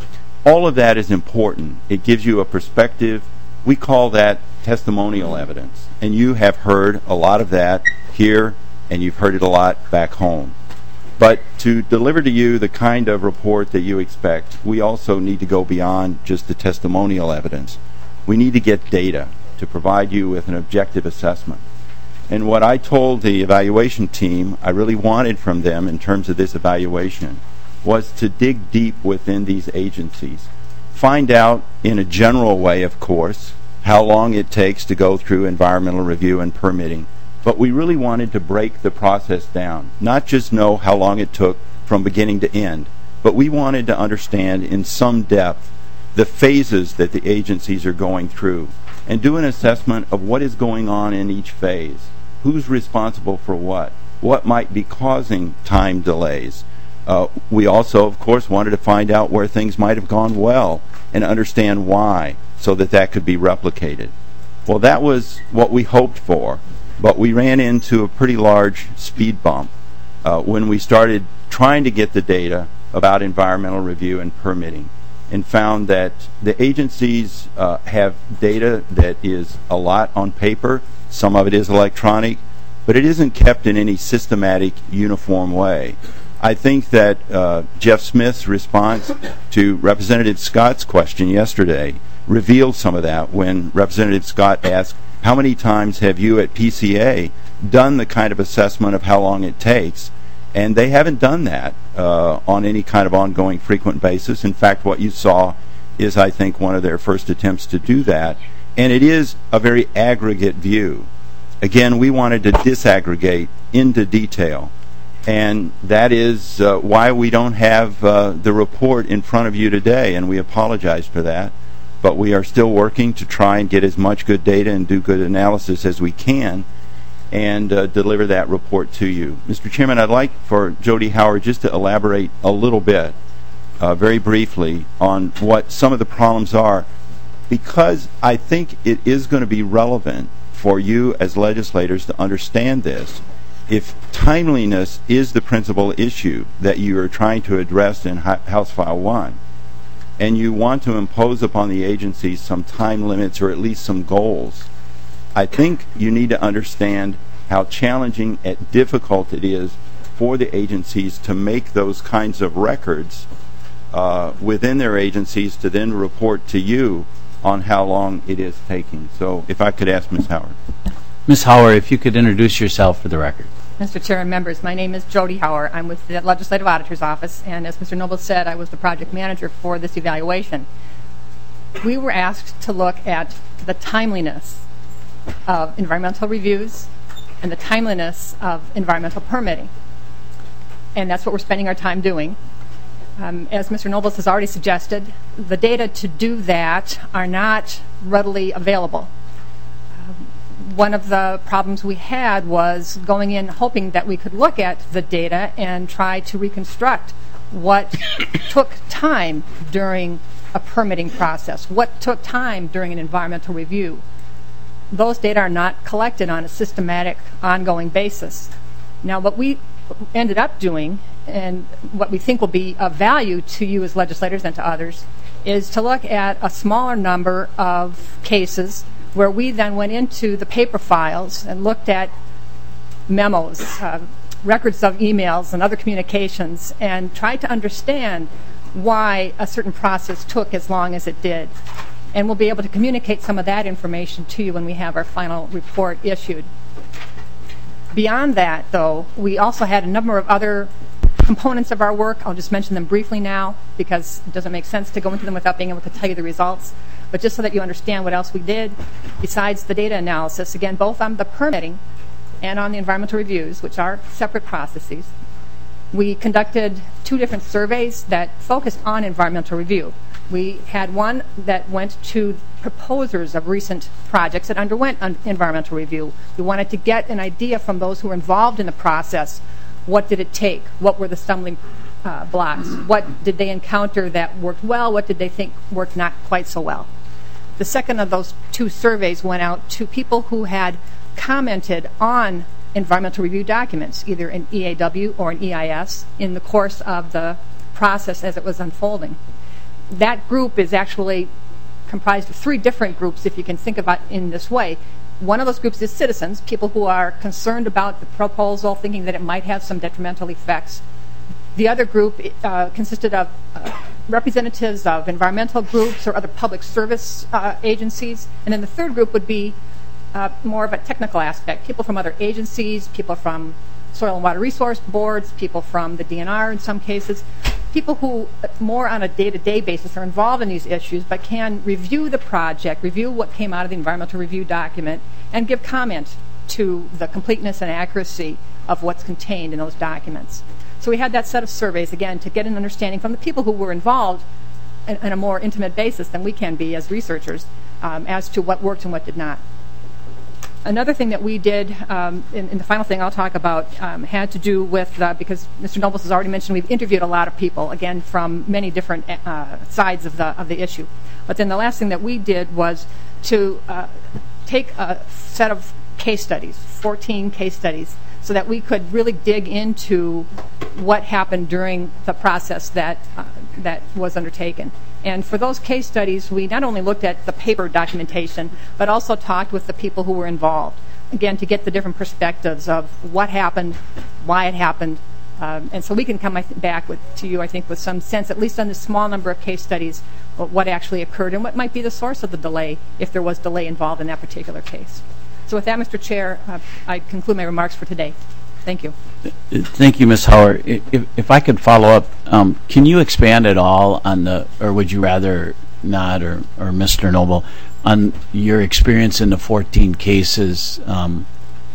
All of that is important. It gives you a perspective. We call that testimonial evidence, and you have heard a lot of that here, and you've heard it a lot back home. But to deliver to you the kind of report that you expect, we also need to go beyond just the testimonial evidence. We need to get data to provide you with an objective assessment. And what I told the evaluation team I really wanted from them in terms of this evaluation was to dig deep within these agencies. Find out, in a general way, of course, how long it takes to go through environmental review and permitting. But we really wanted to break the process down, not just know how long it took from beginning to end, but we wanted to understand in some depth the phases that the agencies are going through and do an assessment of what is going on in each phase, who's responsible for what might be causing time delays. We also, of course, wanted to find out where things might have gone well and understand why so that that could be replicated. Well, that was what we hoped for, but we ran into a pretty large speed bump when we started trying to get the data about environmental review and permitting and found that the agencies have data that is a lot on paper. Some of it is electronic, but it isn't kept in any systematic, uniform way. I think that Jeff Smith's response to Representative Scott's question yesterday revealed some of that when Representative Scott asked, how many times have you at PCA done the kind of assessment of how long it takes? And they haven't done that on any kind of ongoing frequent basis. In fact, what you saw is, I think, one of their first attempts to do that. And it is a very aggregate view. Again, we wanted to disaggregate into detail. And that is why we don't have the report in front of you today, and we apologize for that. But we are still working to try and get as much good data and do good analysis as we can and deliver that report to you. Mr. Chairman, I'd like for Jody Howard just to elaborate a little bit, very briefly, on what some of the problems are, because I think it is going to be relevant for you as legislators to understand this. If timeliness is the principal issue that you are trying to address in House File 1, and you want to impose upon the agencies some time limits or at least some goals, I think you need to understand how challenging and difficult it is for the agencies to make those kinds of records within their agencies to then report to you on how long it is taking. So if I could ask Ms. Howard. Ms. Howard, if you could introduce yourself for the record. Mr. Chair and members, my name is Jody Howard. I'm with the Legislative Auditor's Office, and as Mr. Noble said, I was the project manager for this evaluation. We were asked to look at the timeliness of environmental reviews and the timeliness of environmental permitting, and that's what we're spending our time doing. As Mr. Nobles has already suggested, the data to do that are not readily available. One of the problems we had was going in hoping that we could look at the data and try to reconstruct what took time during a permitting process, what took time during an environmental review. Those data are not collected on a systematic, ongoing basis. Now, what we ended up doing, and what we think will be of value to you as legislators and to others, is to look at a smaller number of cases where we then went into the paper files and looked at memos, records of emails and other communications, and tried to understand why a certain process took as long as it did. And we'll be able to communicate some of that information to you when we have our final report issued. Beyond that, though, we also had a number of other components of our work. I'll just mention them briefly now because it doesn't make sense to go into them without being able to tell you the results. But just so that you understand what else we did, besides the data analysis, again, both on the permitting and on the environmental reviews, which are separate processes, we conducted 2 different surveys that focused on environmental review. We had one that went to proposers of recent projects that underwent environmental review. We wanted to get an idea from those who were involved in the process. What did it take? What were the stumbling blocks? What did they encounter that worked well? What did they think worked not quite so well? The second of those 2 surveys went out to people who had commented on environmental review documents, either in EAW or in EIS, in the course of the process as it was unfolding. That group is actually comprised of 3 different groups, if you can think about it in this way. One of those groups is citizens, people who are concerned about the proposal, thinking that it might have some detrimental effects. The other group consisted of representatives of environmental groups or other public service agencies. And then the third group would be more of a technical aspect, people from other agencies, people from soil and water resource boards, people from the DNR in some cases, people who more on a day-to-day basis are involved in these issues but can review the project, review what came out of the environmental review document, and give comment to the completeness and accuracy of what's contained in those documents. So we had that set of surveys, again, to get an understanding from the people who were involved on a more intimate basis than we can be as researchers as to what worked and what did not. Another thing that we did, in the final thing I'll talk about, had to do with, because Mr. Nobles has already mentioned, we've interviewed a lot of people, again, from many different sides of the issue. But then the last thing that we did was to take a set of case studies, 14 case studies, so that we could really dig into what happened during the process that was undertaken. And for those case studies, we not only looked at the paper documentation, but also talked with the people who were involved, again, to get the different perspectives of what happened, why it happened. And so we can come back to you, I think, with some sense, at least on the small number of case studies, what actually occurred and what might be the source of the delay, if there was delay involved in that particular case. So with that, Mr. Chair, I conclude my remarks for today. Thank you. Thank you, Ms. Hauer. If I could follow up, can you expand at all on or would you rather not, or Mr. Noble, on your experience in the 14 cases? Do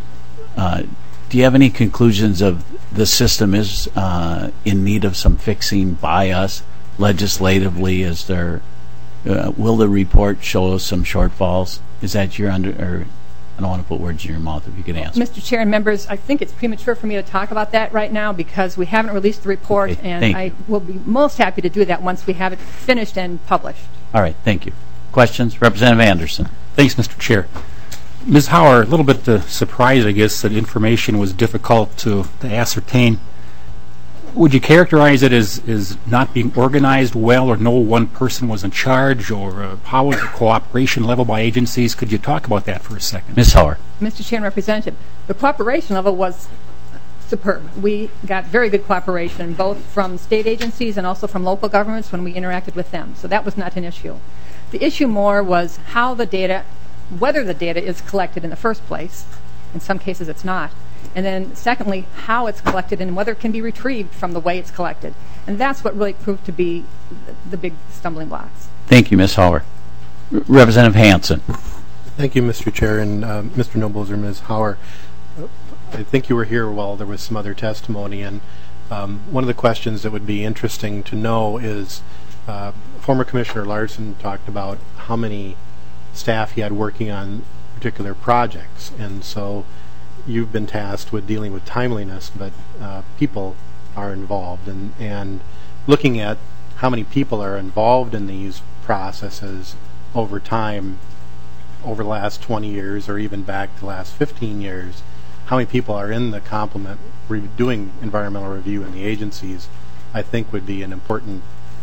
you have any conclusions of the system is in need of some fixing by us legislatively? Is there, will the report show some shortfalls? Is that your I don't want to put words in your mouth, if you could answer. Mr. Chair and members, I think it's premature for me to talk about that right now because we haven't released the report, okay, and I will be most happy to do that once we have it finished and published. All right, thank you. Questions? Representative Anderson. Thanks, Mr. Chair. Ms. Hauer, a little bit surprised, I guess, that information was difficult to ascertain. Would you characterize it as not being organized well, or no one person was in charge, or how was the cooperation level by agencies? Could you talk about that for a second? Ms. Hauer. Mr. Chair and Representative, the cooperation level was superb. We got very good cooperation, both from state agencies and also from local governments when we interacted with them. So that was not an issue. The issue more was how the data, whether the data is collected in the first place. In some cases it's not. And then secondly, how it's collected and whether it can be retrieved from the way it's collected. And that's what really proved to be the big stumbling blocks. Thank you, Ms. Hauer. Representative Hansen. Thank you, Mr. Chair, and Mr. Nobles or Ms. Hauer. I think you were here while there was some other testimony, and one of the questions that would be interesting to know is former Commissioner Larson talked about how many staff he had working on particular projects, and so you've been tasked with dealing with timeliness, but people are involved, and looking at how many people are involved in these processes over time, over the last 20 years or even back to the last 15 years, how many people are in the complement doing environmental review in the agencies, I think would be an important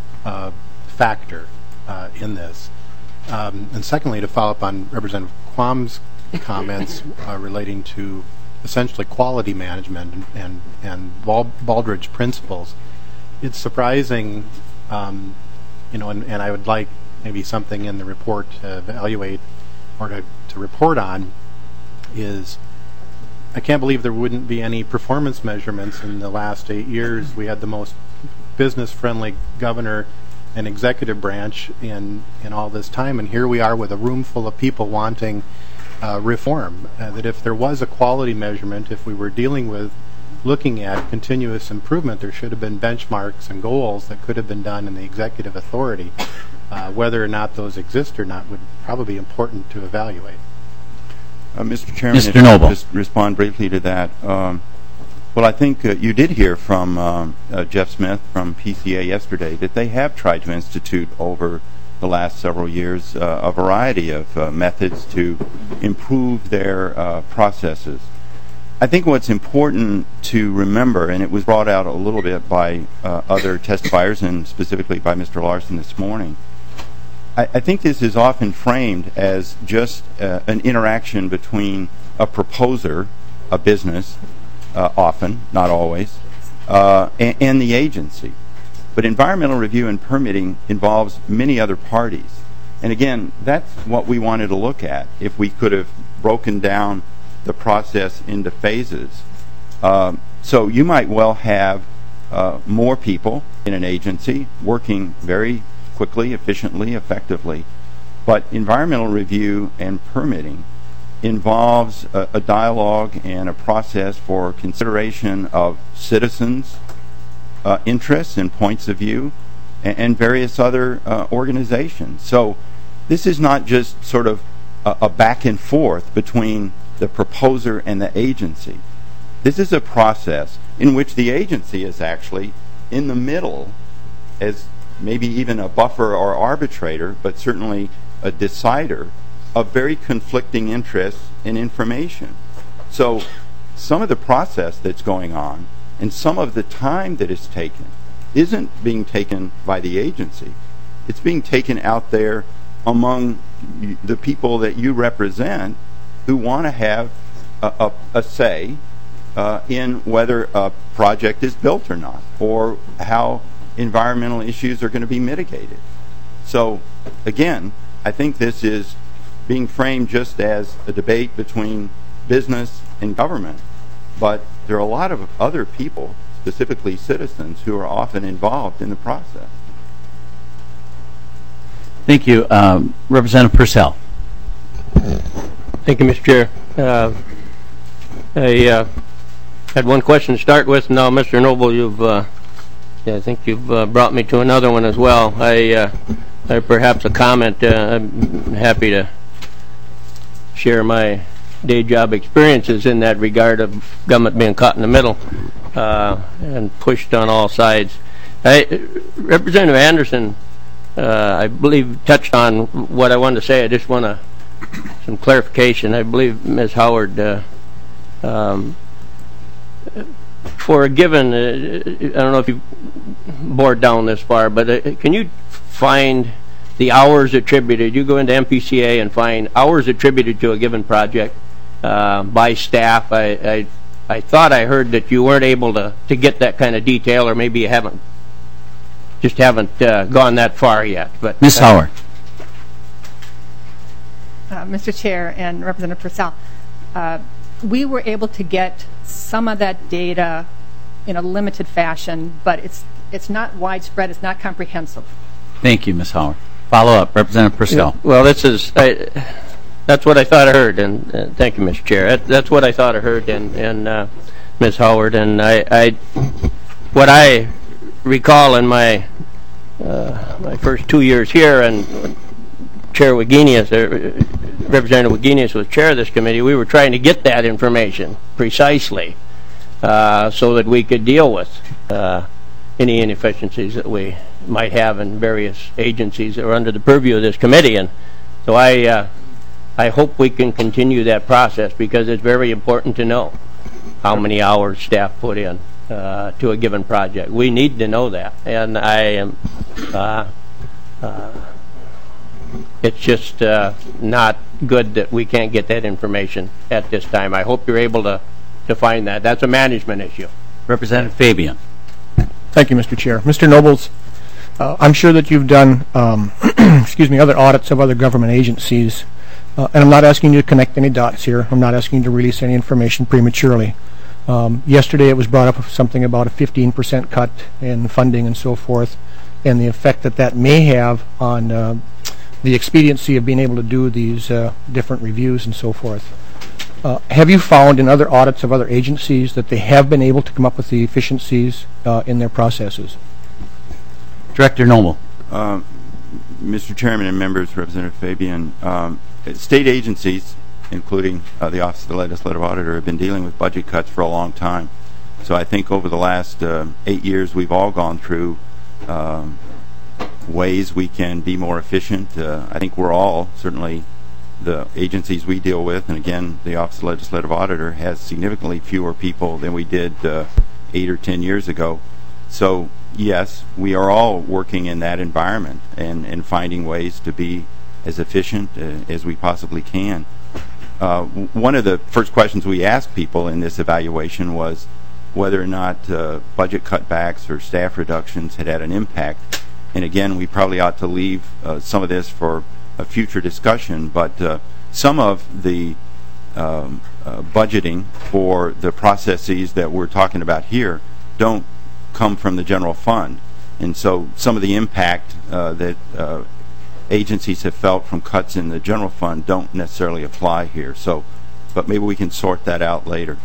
factor in this. And secondly, to follow up on Representative Quam's comments relating to essentially quality management and Baldrige principles, it's surprising, and I would like maybe something in the report to evaluate or to report on is, I can't believe there wouldn't be any performance measurements in the last 8 years. We had the most business-friendly governor and executive branch in all this time, and here we are with a room full of people wanting reform. That if there was a quality measurement, if we were dealing with looking at continuous improvement, there should have been benchmarks and goals that could have been done in the executive authority. Whether or not those exist or not would probably be important to evaluate. Mr. Chairman, Mr. if I Noble. could just respond briefly to that. Well, I think you did hear from Jeff Smith from PCA yesterday that they have tried to institute over the last several years a variety of methods to improve their processes. I think what's important to remember, and it was brought out a little bit by other testifiers and specifically by Mr. Larson this morning, I think this is often framed as just an interaction between a proposer, a business, often, not always, and the agency. But environmental review and permitting involves many other parties. And again, that's what we wanted to look at, if we could have broken down the process into phases. So you might well have more people in an agency working very quickly, efficiently, effectively. But environmental review and permitting involves a dialogue and a process for consideration of citizens' interests and points of view and various other organizations. So this is not just sort of a back and forth between the proposer and the agency. This is a process in which the agency is actually in the middle as maybe even a buffer or arbitrator, but certainly a decider of very conflicting interests and information. So some of the process that's going on and some of the time that is taken isn't being taken by the agency. It's being taken out there among the people that you represent who want to have a say in whether a project is built or not, or how environmental issues are going to be mitigated. So, again, I think this is being framed just as a debate between business and government, but there are a lot of other people, specifically citizens, who are often involved in the process. Thank you. Representative Purcell. Thank you, Mr. Chair. I had one question to start with. Now, Mr. Noble, I think you've brought me to another one as well. I perhaps a comment. I'm happy to share my day job experiences in that regard of government being caught in the middle and pushed on all sides. Representative Anderson, I believe, touched on what I wanted to say. I just want some clarification. I believe Ms. Howard, for a given, I don't know if you bored down this far, but can you find the hours attributed? You go into MPCA and find hours attributed to a given project by staff. I thought I heard that you weren't able to get that kind of detail, or maybe you haven't gone that far yet. But Ms. Howard. Mr. Chair and Representative Purcell, we were able to get some of that data in a limited fashion, but it's not widespread. It's not comprehensive. Thank you, Ms. Howard. Follow up, Representative Purcell. Well, that's what I thought I heard, and thank you, Mr. Chair. That's what I thought I heard, and Ms. Howard, and what I recall in my first 2 years here, and Chair Wagenius, Representative Wagenius was chair of this committee, we were trying to get that information precisely so that we could deal with any inefficiencies that we might have in various agencies that are under the purview of this committee. And so I hope we can continue that process, because it's very important to know how many hours staff put in to a given project. We need to know that, and I am it's just not good that we can't get that information at this time. I hope you're able to find that. That's a management issue. Representative Fabian. Thank you, Mr. Chair. Mr. Nobles, I'm sure that you've done excuse me, other audits of other government agencies. And I'm not asking you to connect any dots here. I'm not asking you to release any information prematurely. Yesterday it was brought up something about a 15% cut in funding and so forth, and the effect that that may have on the expediency of being able to do these different reviews and so forth. Have you found in other audits of other agencies that they have been able to come up with the efficiencies in their processes? Director Noble. Mr. Chairman and members, Representative Fabian, state agencies, including the Office of the Legislative Auditor, have been dealing with budget cuts for a long time. So I think over the last 8 years, we've all gone through ways we can be more efficient. I think we're all, certainly the agencies we deal with, and again, the Office of the Legislative Auditor has significantly fewer people than we did 8 or 10 years ago. So yes, we are all working in that environment and finding ways to be as efficient as we possibly can. One of the first questions we asked people in this evaluation was whether or not budget cutbacks or staff reductions had an impact. And again, we probably ought to leave some of this for a future discussion, but some of the budgeting for the processes that we're talking about here don't come from the general fund. And so some of the impact that agencies have felt from cuts in the general fund don't necessarily apply here. So, but maybe we can sort that out later.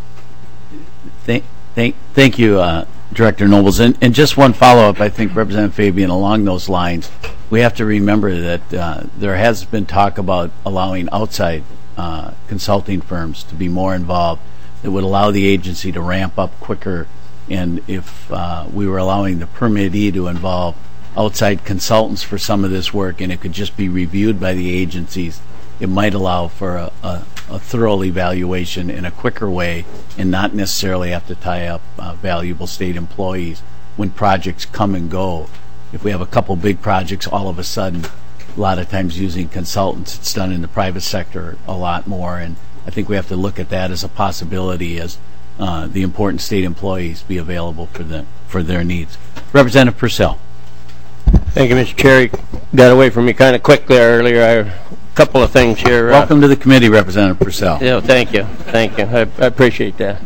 Thank you, Director Nobles. And just one follow-up, I think, Representative Fabian, along those lines. We have to remember that there has been talk about allowing outside consulting firms to be more involved that would allow the agency to ramp up quicker. And if we were allowing the permittee to involve outside consultants for some of this work and it could just be reviewed by the agencies, it might allow for a thorough evaluation in a quicker way and not necessarily have to tie up valuable state employees when projects come and go. If we have a couple big projects, all of a sudden, a lot of times using consultants, it's done in the private sector a lot more, and I think we have to look at that as a possibility as the important state employees be available for their needs. Representative Purcell. Thank you, Mr. Chair. You got away from me kind of quick there earlier. A couple of things here. Welcome to the committee, Representative Purcell. Yeah, thank you. Thank you. I appreciate that.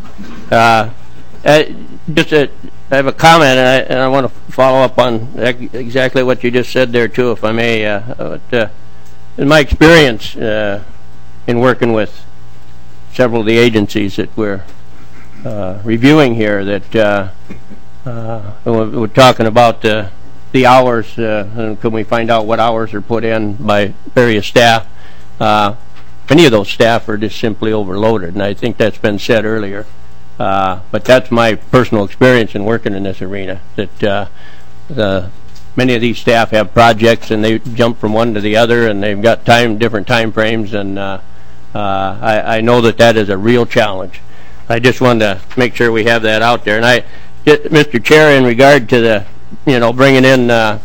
I have a comment, and I want to follow up on exactly what you just said there, too, if I may. In my experience in working with several of the agencies that we're reviewing here, that we're talking about the hours, and can we find out what hours are put in by various staff? Many of those staff are just simply overloaded, and I think that's been said earlier. But that's my personal experience in working in this arena, that many of these staff have projects and they jump from one to the other, and they've got different time frames, and I know that is a real challenge. I just wanted to make sure we have that out there. And Mr. Chair, in regard to the bringing in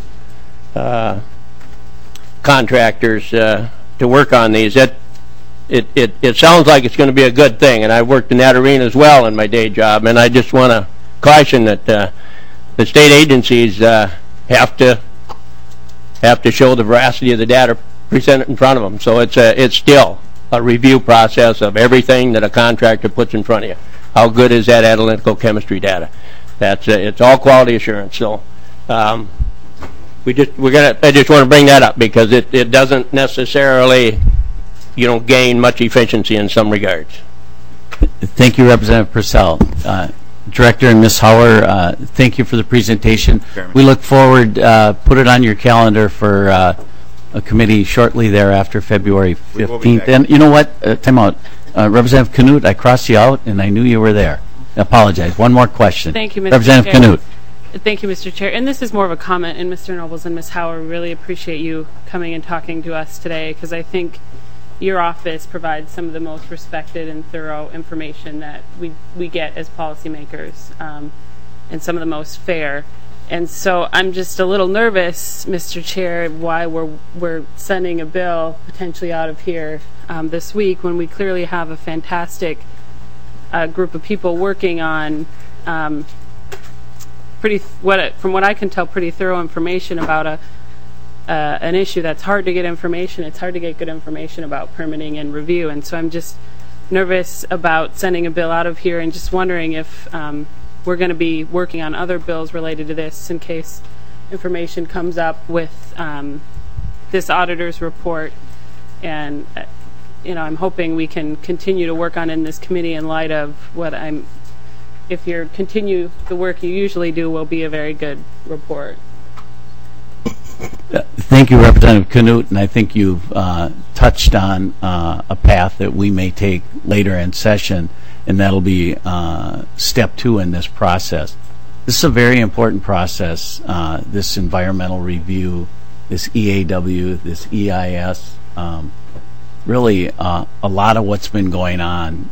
contractors to work on these, it sounds like it's going to be a good thing, and I've worked in that arena as well in my day job, and I just want to caution that the state agencies have to show the veracity of the data presented in front of them. So it's still a review process of everything that a contractor puts in front of you. How good is that analytical chemistry data? It's all quality assurance. So I just want to bring that up because it doesn't necessarily gain much efficiency in some regards. Thank you, Representative Purcell. Director and Ms. Hauer, thank you for the presentation. We look forward, put it on your calendar for a committee shortly thereafter, February 15th. And you know what? Time out. Representative Knut, I crossed you out, and I knew you were there. I apologize. One more question. Thank you, Mr. Representative Chair. Knut. Thank you, Mr. Chair. And this is more of a comment, and Mr. Nobles and Ms. Hauer, we really appreciate you coming and talking to us today, because I think your office provides some of the most respected and thorough information that we get as policymakers, and some of the most fair. And so I'm just a little nervous, Mr. Chair, why we're sending a bill potentially out of here this week when we clearly have a fantastic group of people working on from what I can tell, pretty thorough information about an issue that's hard to get information. It's hard to get good information about permitting and review, and so I'm just nervous about sending a bill out of here and just wondering if we're going to be working on other bills related to this in case information comes up with this auditor's report. And I'm hoping we can continue to work on in this committee in light of what if you continue the work you usually do, will be a very good report. Thank you, Representative Knut, and I think you've touched on a path that we may take later in session, and that'll be step 2 in this process. This is a very important process, this environmental review, this EAW, this EIS. Really, a lot of what's been going on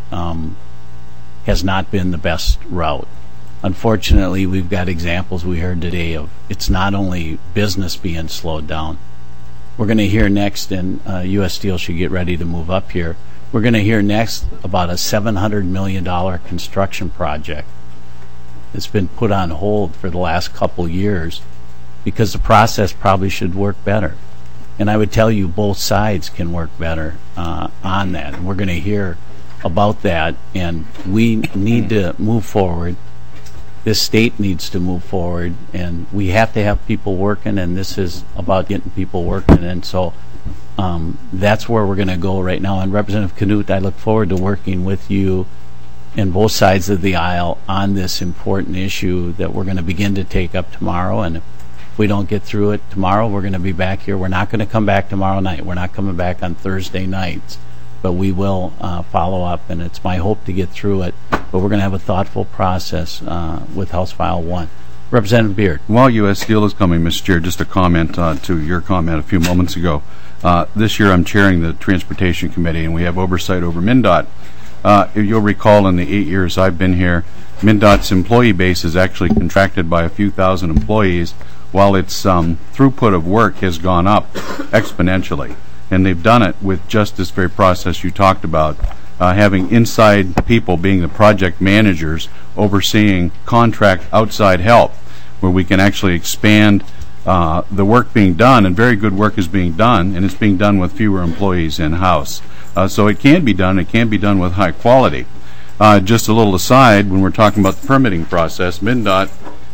has not been the best route. Unfortunately, we've got examples we heard today of it's not only business being slowed down. We're going to hear next, and U.S. Steel should get ready to move up here. We're going to hear next about a $700 million construction project that's been put on hold for the last couple years because the process probably should work better. And I would tell you both sides can work better on that. And we're going to hear about that, and we need to move forward. This state needs to move forward, and we have to have people working, and this is about getting people working. And so that's where we're going to go right now. And Representative Knut, I look forward to working with you in both sides of the aisle on this important issue that we're going to begin to take up tomorrow. And if we don't get through it tomorrow, we're going to be back here. We're not going to come back tomorrow night. We're not coming back on Thursday nights. But we will follow up, and it's my hope to get through it. But we're going to have a thoughtful process with House File 1. Representative Beard. While U.S. Steel is coming, Mr. Chair, just a comment to your comment a few moments ago. This year I'm chairing the Transportation Committee, and we have oversight over MnDOT. You'll recall in the 8 years I've been here, MnDOT's employee base is actually contracted by a few thousand employees, while its throughput of work has gone up exponentially. And they've done it with just this very process you talked about, having inside people being the project managers overseeing contract outside help, where we can actually expand the work being done, and very good work is being done, and it's being done with fewer employees in-house. So it can be done. It can be done with high quality. Just a little aside, when we're talking about the permitting process, MnDOT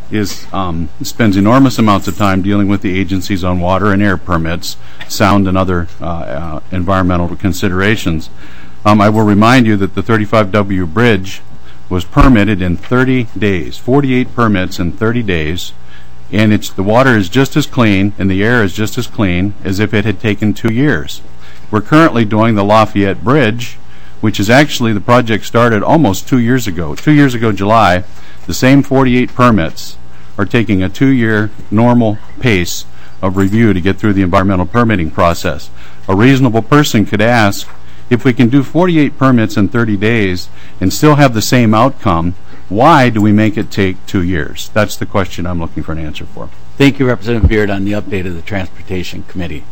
spends enormous amounts of time dealing with the agencies on water and air permits, sound and other environmental considerations. I will remind you that the 35W bridge was permitted in 30 days, 48 permits in 30 days, and the water is just as clean and the air is just as clean as if it had taken 2 years. We're currently doing the Lafayette Bridge, which is actually the project started almost 2 years ago. 2 years ago, July, the same 48 permits are taking a 2-year normal pace of review to get through the environmental permitting process. A reasonable person could ask, if we can do 48 permits in 30 days and still have the same outcome, why do we make it take 2 years? That's the question I'm looking for an answer for. Thank you, Representative Beard, on the update of the Transportation Committee.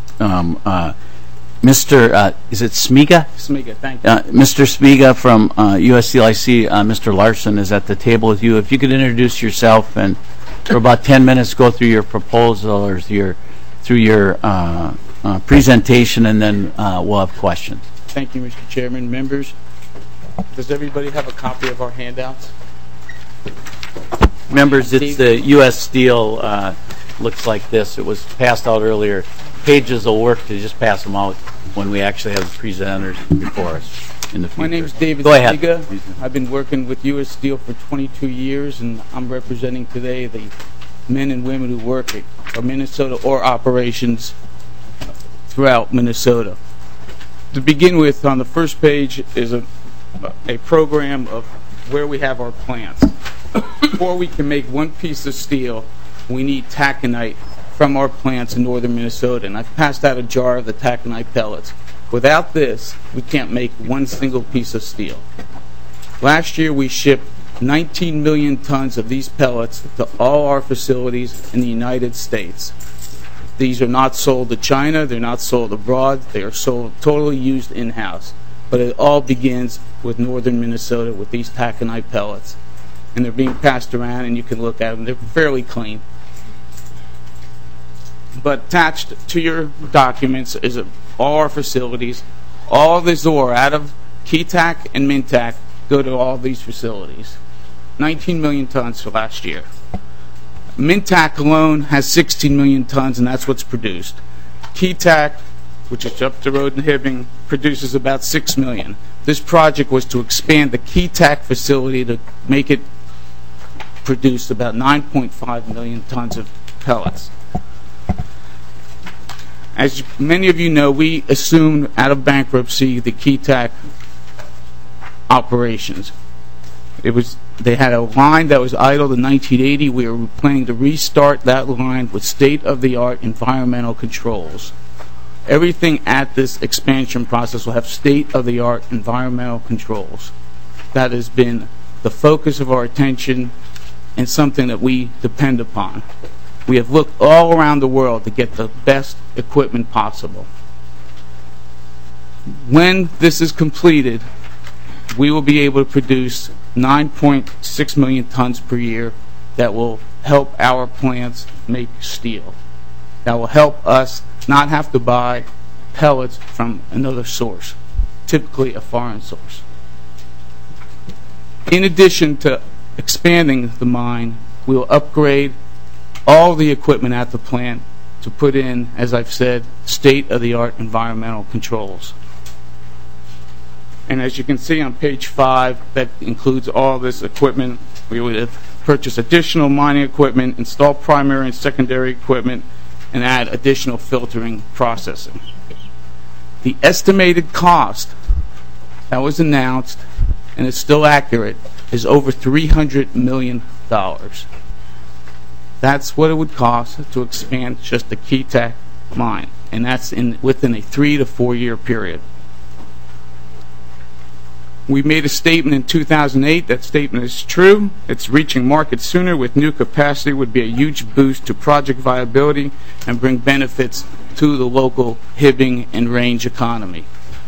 Mr. Is it Smiga? Smiga, thank you. Mr. Smiga from U.S. Steel, I see Mr. Larson is at the table with you. If you could introduce yourself and for about 10 minutes go through your proposal or through your presentation, and then we'll have questions. Thank you, Mr. Chairman. Members, does everybody have a copy of our handouts? Members, it's the U.S. Steel, looks like this. It was passed out earlier. Pages will work to just pass them out when we actually have the presenters before us in the future. My name is David Smiga. I've been working with U.S. Steel for 22 years, and I'm representing today the men and women who work at Minnesota ore operations throughout Minnesota. To begin with, on the first page is a program of where we have our plants. Before we can make one piece of steel, we need taconite from our plants in northern Minnesota, and I've passed out a jar of the taconite pellets. Without this, we can't make one single piece of steel. Last year, we shipped 19 million tons of these pellets to all our facilities in the United States. These are not sold to China, they're not sold abroad, they are sold totally used in-house. But it all begins with northern Minnesota with these taconite pellets. And they're being passed around, and you can look at them, they're fairly clean. But attached to your documents is all our facilities. All this ore out of Keetac and Mintac go to all these facilities. 19 million tons for last year. Mintac alone has 16 million tons, and that's what's produced. Keetac, which is up the road in Hibbing, produces about 6 million. This project was to expand the Keetac facility to make it produce about 9.5 million tons of pellets. As many of you know, we assumed out of bankruptcy the Keetac operations. They had a line that was idled in 1980. We were planning to restart that line with state-of-the-art environmental controls. Everything at this expansion process will have state-of-the-art environmental controls. That has been the focus of our attention and something that we depend upon. We have looked all around the world to get the best equipment possible. When this is completed, we will be able to produce 9.6 million tons per year that will help our plants make steel. That will help us not have to buy pellets from another source, typically a foreign source. In addition to expanding the mine, we will upgrade all the equipment at the plant to put in, as I've said, state-of-the-art environmental controls. And as you can see on page 5, that includes all this equipment. We would purchase additional mining equipment, install primary and secondary equipment, and add additional filtering processing. The estimated cost that was announced, and is still accurate, is over $300 million. That's what it would cost to expand just the Keetac mine, and that's within a 3 to 4 year period. We made a statement in 2008. That statement is true. It's reaching market sooner with new capacity would be a huge boost to project viability and bring benefits to the local Hibbing and Range economy.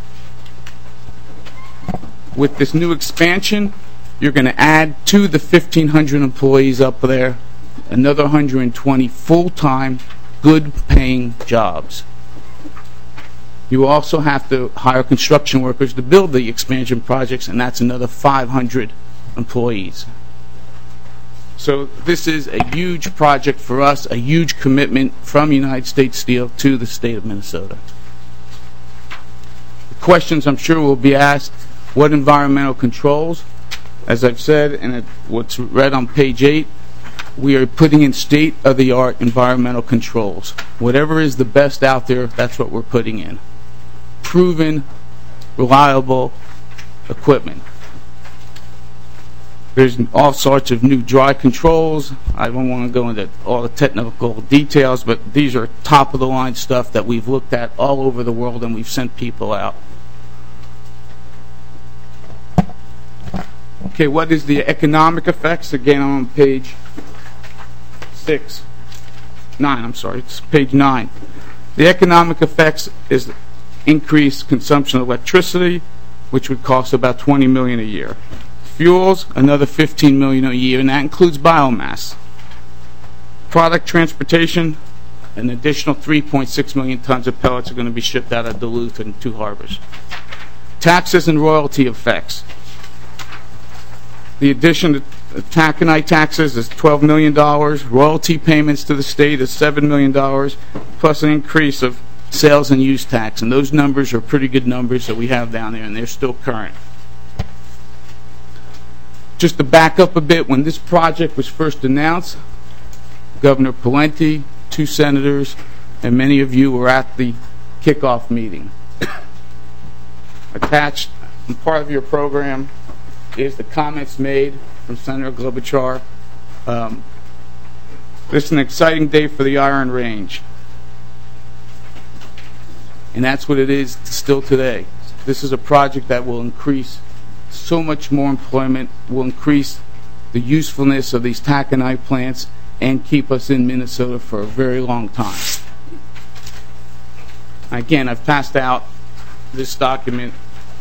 With this new expansion, you're going to add to the 1,500 employees up there another 120 full-time, good-paying jobs. You also have to hire construction workers to build the expansion projects, and that's another 500 employees. So this is a huge project for us, a huge commitment from United States Steel to the state of Minnesota. The questions I'm sure will be asked, what environmental controls? As I've said, and what's read on page 8, we are putting in state-of-the-art environmental controls. Whatever is the best out there, that's what we're putting in. Proven, reliable equipment. There's all sorts of new dry controls. I don't want to go into all the technical details, but these are top-of-the-line stuff that we've looked at all over the world and we've sent people out. Okay, what is the economic effects? Again, I'm on page 9. I'm sorry, it's page 9. The economic effects is increased consumption of electricity, which would cost about $20 million a year. Fuels, another $15 million a year, and that includes biomass. Product transportation, an additional 3.6 million tons of pellets are going to be shipped out of Duluth and Two Harbors. Taxes and royalty effects. The addition to taconite taxes is $12 million. Royalty payments to the state is $7 million, plus an increase of sales and use tax. And those numbers are pretty good numbers that we have down there, and they're still current. Just to back up a bit, when this project was first announced, Governor Pawlenty, 2 senators, and many of you were at the kickoff meeting. Attached, and part of your program, is the comments made from Senator Klobuchar. This is an exciting day for the Iron Range. And that's what it is still today. This is a project that will increase so much more employment, will increase the usefulness of these taconite plants, and keep us in Minnesota for a very long time. Again, I've passed out this document,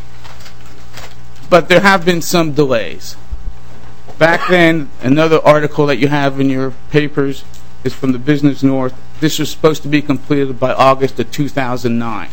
but there have been some delays. Back then, another article that you have in your papers is from the Business North. This was supposed to be completed by August of 2009.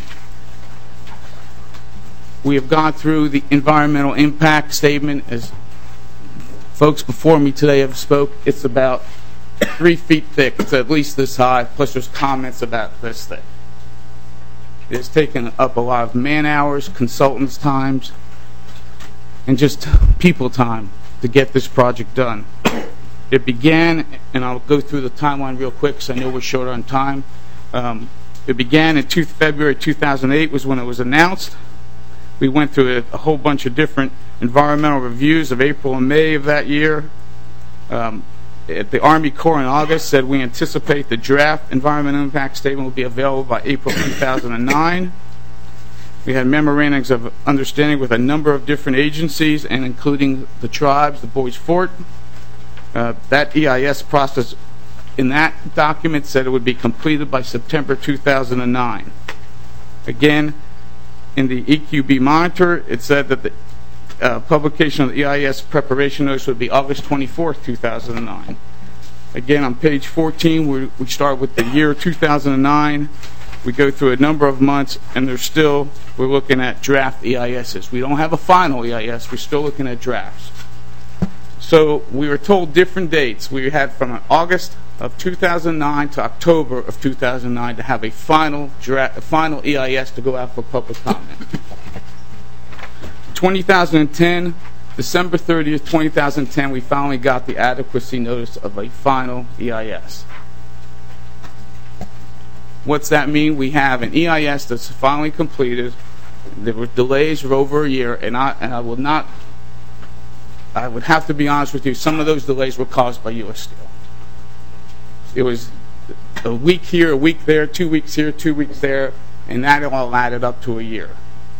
We have gone through the environmental impact statement, as folks before me today have spoke. It's about 3 feet thick. It's at least this high, plus there's comments about this thick. It has taken up a lot of man hours, consultants' times, and just people time to get this project done. It began, and I'll go through the timeline real quick because I know we're short on time. It began in February 2008 was when it was announced. We went through a whole bunch of different environmental reviews of April and May of that year. The Army Corps in August said we anticipate the draft environmental impact statement will be available by April 2009. We had memorandums of understanding with a number of different agencies, and including the tribes, the Boys Fort. That EIS process in that document said it would be completed by September 2009. Again, in the EQB Monitor, it said that the publication of the EIS preparation notice would be August 24th, 2009. Again, on page 14, we start with the year 2009. We go through a number of months, and we're looking at draft EISs. We don't have a final EIS. We're still looking at drafts. So we were told different dates. We had from August of 2009 to October of 2009 to have a final EIS to go out for public comment. 2010, December 30th, 2010, we finally got the adequacy notice of a final EIS. What's that mean? We have an EIS that's finally completed. There were delays for over a year, and I would have to be honest with you, some of those delays were caused by U.S. Steel. It was a week here, a week there, 2 weeks here, 2 weeks there, and that all added up to a year.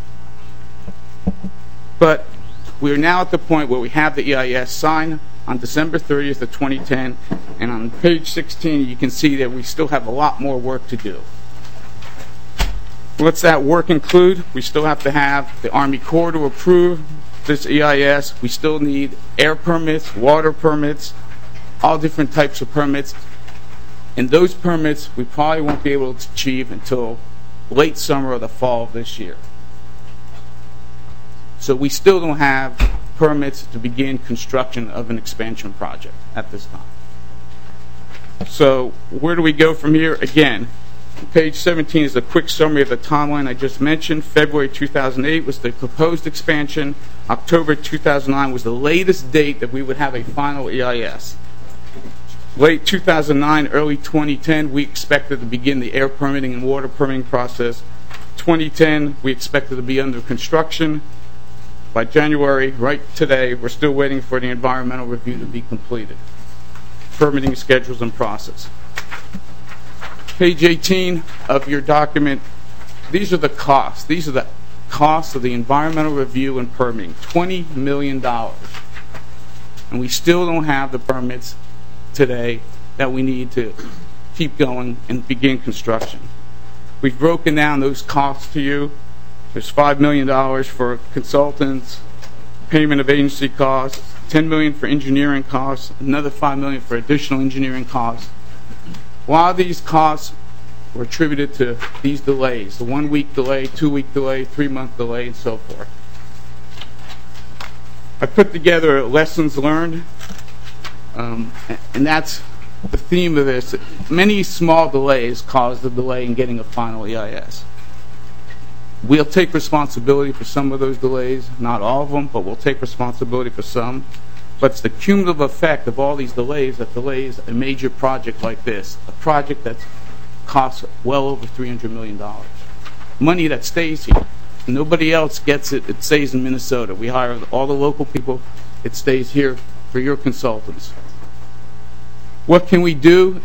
But we are now at the point where we have the EIS signed on December 30th of 2010, and on page 16 you can see that we still have a lot more work to do. What's that work include? We still have to have the Army Corps to approve this EIS. We still need air permits, water permits, all different types of permits. And those permits we probably won't be able to achieve until late summer or the fall of this year. So we still don't have permits to begin construction of an expansion project at this time. So where do we go from here? Again, page 17 is a quick summary of the timeline I just mentioned. February 2008 was the proposed expansion. October 2009 was the latest date that we would have a final EIS. Late 2009, early 2010, we expected to begin the air permitting and water permitting process. 2010, we expected to be under construction. By January, right today, we're still waiting for the environmental review to be completed. Permitting schedules and process. Page 18 of your document, these are the costs. These are the costs of the environmental review and permitting, $20 million. And we still don't have the permits today that we need to keep going and begin construction. We've broken down those costs to you. There's $5 million for consultants, payment of agency costs, $10 million for engineering costs, another $5 million for additional engineering costs. A lot of these costs were attributed to these delays, the 1 week delay, 2 week delay, 3 month delay, and so forth. I put together lessons learned, and that's the theme of this. Many small delays caused the delay in getting a final EIS. We'll take responsibility for some of those delays, not all of them, but we'll take responsibility for some. But it's the cumulative effect of all these delays that delays a major project like this, a project that costs well over $300 million. Money that stays here. Nobody else gets it. It stays in Minnesota. We hire all the local people. It stays here for your consultants. What can we do?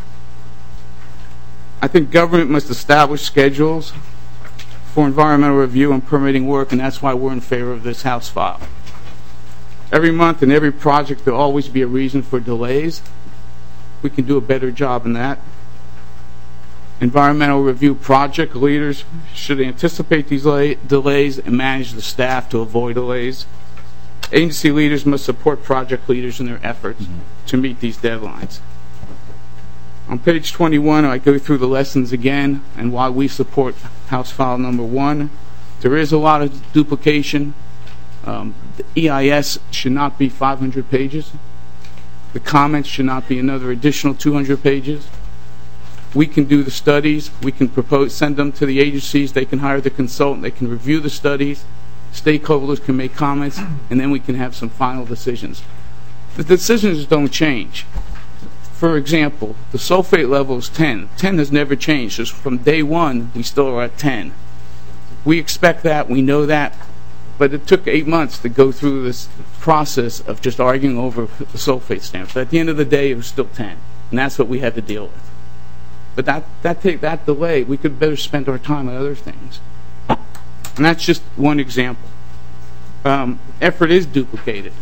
I think government must establish schedules for environmental review and permitting work, and that's why we're in favor of this House file. Every month in every project there will always be a reason for delays. We can do a better job in that. Environmental review project leaders should anticipate these delays and manage the staff to avoid delays. Agency leaders must support project leaders in their efforts to meet these deadlines. On page 21, I go through the lessons again and why we support House File Number 1. There is a lot of duplication. The EIS should not be 500 pages. The comments should not be another additional 200 pages. We can do the studies. We can send them to the agencies. They can hire the consultant. They can review the studies. Stakeholders can make comments, and then we can have some final decisions. The decisions don't change. For example, the sulfate level is 10. 10 has never changed. So from day one, we still are at 10. We expect that. We know that. But it took 8 months to go through this process of just arguing over the sulfate stamps. But at the end of the day, it was still 10. And that's what we had to deal with. But that delay, we could better spend our time on other things. And that's just one example. Effort is duplicated.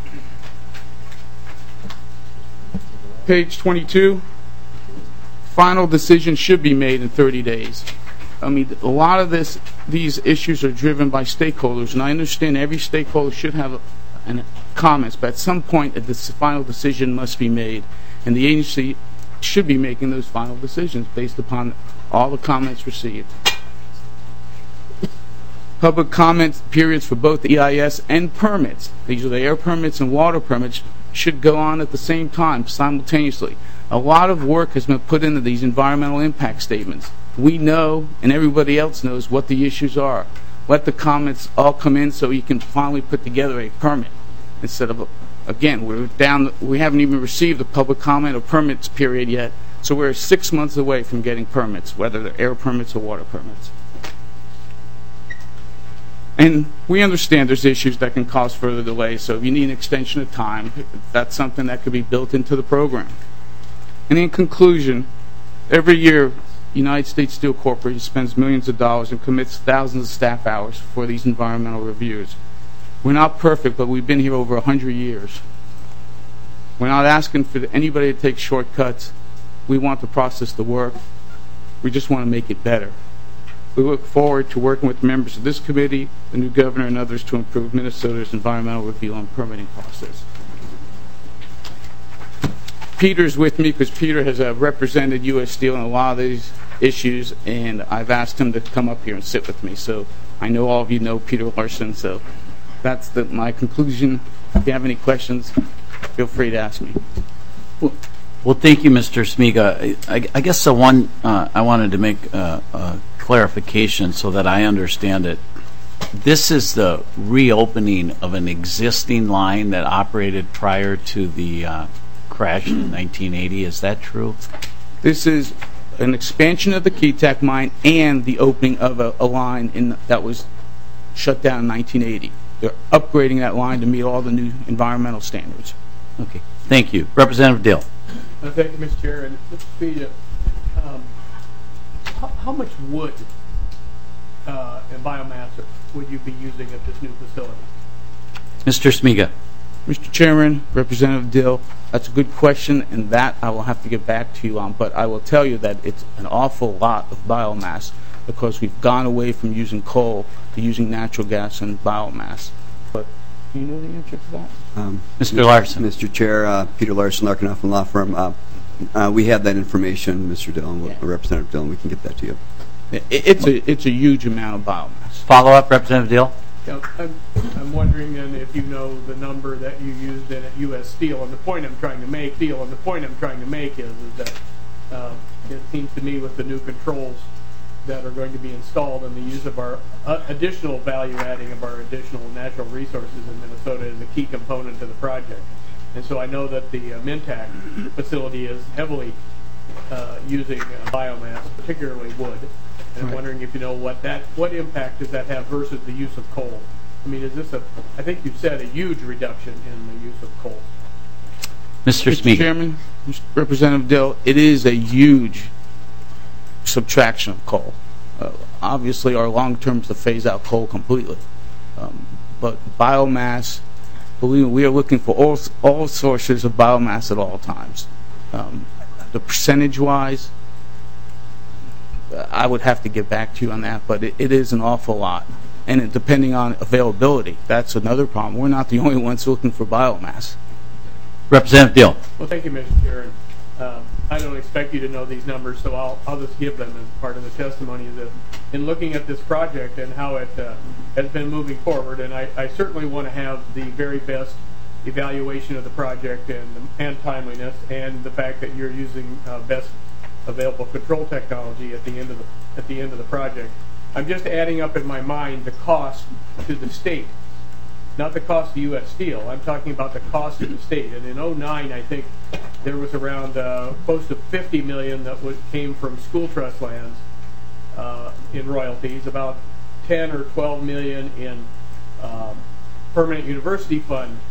Page 22, final decision should be made in 30 days. I mean, a lot of these issues are driven by stakeholders, and I understand every stakeholder should have comments, but at some point this final decision must be made, and the agency should be making those final decisions based upon all the comments received. Public comment periods for both EIS and permits, these are the air permits and water permits, should go on at the same time, simultaneously. A lot of work has been put into these environmental impact statements. We know, and everybody else knows, what the issues are. Let the comments all come in so you can finally put together a permit. Instead of, again, we haven't even received a public comment or permits period yet, so we're 6 months away from getting permits, whether they're air permits or water permits. And we understand there's issues that can cause further delays, so if you need an extension of time, that's something that could be built into the program. And in conclusion, every year, United States Steel Corporation spends millions of dollars and commits thousands of staff hours for these environmental reviews. We're not perfect, but we've been here over 100 years. We're not asking for anybody to take shortcuts. We want the process to work. We just want to make it better. We look forward to working with members of this committee, the new governor, and others to improve Minnesota's environmental review and permitting process. Peter's with me because Peter has represented U.S. Steel in a lot of these issues, and I've asked him to come up here and sit with me. So I know all of you know Peter Larson, so that's my conclusion. If you have any questions, feel free to ask me. Well, thank you, Mr. Smiga. I guess the one I wanted to make clarification so that I understand it. This is the reopening of an existing line that operated prior to the crash in 1980. Is that true? This is an expansion of the Keetac mine and the opening of a line that was shut down in 1980. They're upgrading that line to meet all the new environmental standards. Okay. Thank you. Representative Dill. Thank you, Mr. Chair. And Mr. Speed, how much wood and biomass would you be using at this new facility? Mr. Smiga. Mr. Chairman, Representative Dill, that's a good question, and that I will have to get back to you on. But I will tell you that it's an awful lot of biomass because we've gone away from using coal to using natural gas and biomass. But do you know the answer to that? Mr. Larson. Mr. Chair, Peter Larson, Larkenoff and Law Firm. We have that information, Mr. Dillon, Representative Dillon. We can get that to you. It's a huge amount of biomass. Follow up, Representative Dill. I'm wondering then if you know the number that you used in at U.S. Steel, and the point I'm trying to make is that it seems to me with the new controls that are going to be installed and the use of our additional value adding of our additional natural resources in Minnesota is a key component to the project. And so I know that the Mintac facility is heavily using biomass, particularly wood. And I'm wondering if you know what impact does that have versus the use of coal? I mean, is this I think you said a huge reduction in the use of coal. Mr. Speaker. Mr. Chairman, Representative Dill, it is a huge subtraction of coal. Obviously, our long term is to phase out coal completely. But biomass, believe me, we are looking for all sources of biomass at all times. The percentage-wise, I would have to get back to you on that, but it is an awful lot. And depending on availability, that's another problem. We're not the only ones looking for biomass. Representative Dill. Well, thank you, Mr. Chair. I don't expect you to know these numbers, so I'll just give them as part of the testimony. That in looking at this project and how it has been moving forward, and I certainly want to have the very best evaluation of the project and timeliness, and the fact that you're using best available control technology at the end of the project. I'm just adding up in my mind the cost to the state, not the cost to U.S. Steel. I'm talking about the cost to the state. And in 2009, I think there was around close to $50 million that came from school trust lands in royalties, about 10 or 12 million in permanent university fund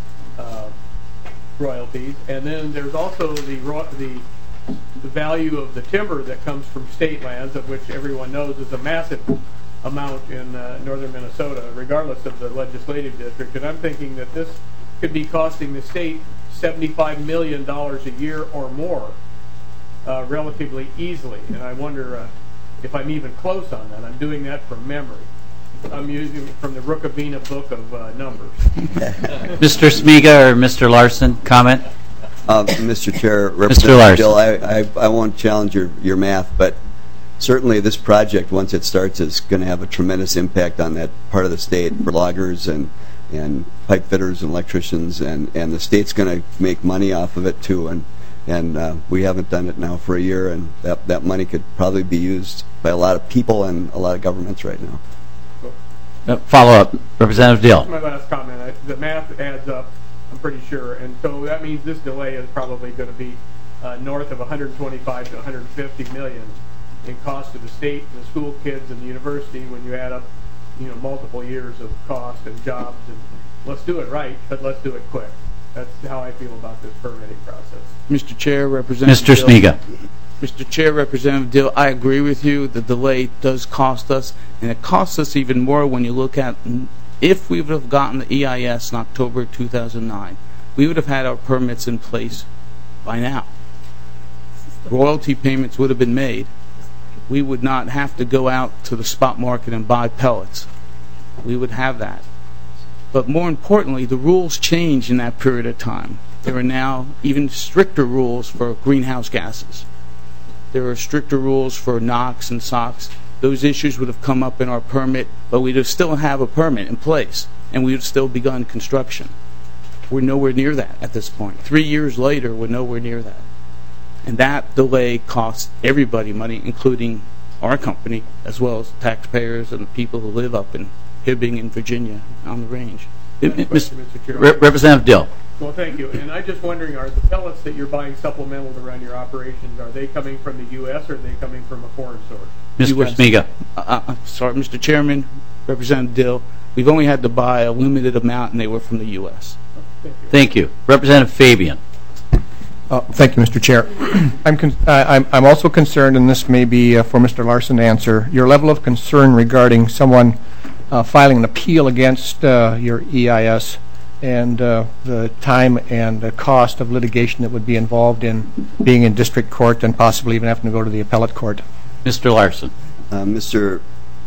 royalties, and then there's also the value of the timber that comes from state lands, of which everyone knows is a massive amount in northern Minnesota, regardless of the legislative district. And I'm thinking that this could be costing the state $75 million a year or more, relatively easily. And I wonder if I'm even close on that. I'm doing that from memory. I'm using from the Rookabina book of numbers. Mr. Smiga or Mr. Larson, comment? Mr. Chair, Mr. Larson. Bill, I won't challenge your math, but certainly this project, once it starts, is going to have a tremendous impact on that part of the state for loggers and pipe fitters and electricians, and the state's going to make money off of it too. And we haven't done it now for a year, and that money could probably be used by a lot of people and a lot of governments right now. Follow up, Representative Dill. That's my last comment. The math adds up, I'm pretty sure, and so that means this delay is probably going to be north of 125 to 150 million in cost to the state, the school kids, and the university when you add up, multiple years of cost and jobs. And let's do it right, but let's do it quick. That's how I feel about this permitting process. Mr. Chair, Representative Mr. Smiga. Mr. Chair, Representative Dill, I agree with you. The delay does cost us, and it costs us even more when you look at if we would have gotten the EIS in October 2009, we would have had our permits in place by now. Royalty payments would have been made. We would not have to go out to the spot market and buy pellets. We would have that. But more importantly, the rules change in that period of time. There are now even stricter rules for greenhouse gases. There are stricter rules for NOx and SOx. Those issues would have come up in our permit, but we'd still have a permit in place, and we would still begun construction. We're nowhere near that at this point. 3 years later, we're nowhere near that. And that delay costs everybody money, including our company, as well as taxpayers and the people who live up in Hibbing and Virginia on the range. Representative Dill. Well, thank you. And I'm just wondering, are the pellets that you're buying supplemental to run your operations, are they coming from the U.S. or are they coming from a foreign source? Mr. Smiga. Sorry, Mr. Chairman, Representative Dill, we've only had to buy a limited amount, and they were from the U.S. Thank you. Representative Fabian. Thank you, Mr. Chair. I'm also concerned, and this may be for Mr. Larson to answer, your level of concern regarding someone filing an appeal against your EIS and the time and the cost of litigation that would be involved in being in district court and possibly even having to go to the appellate court. Mr. Larson. Mr.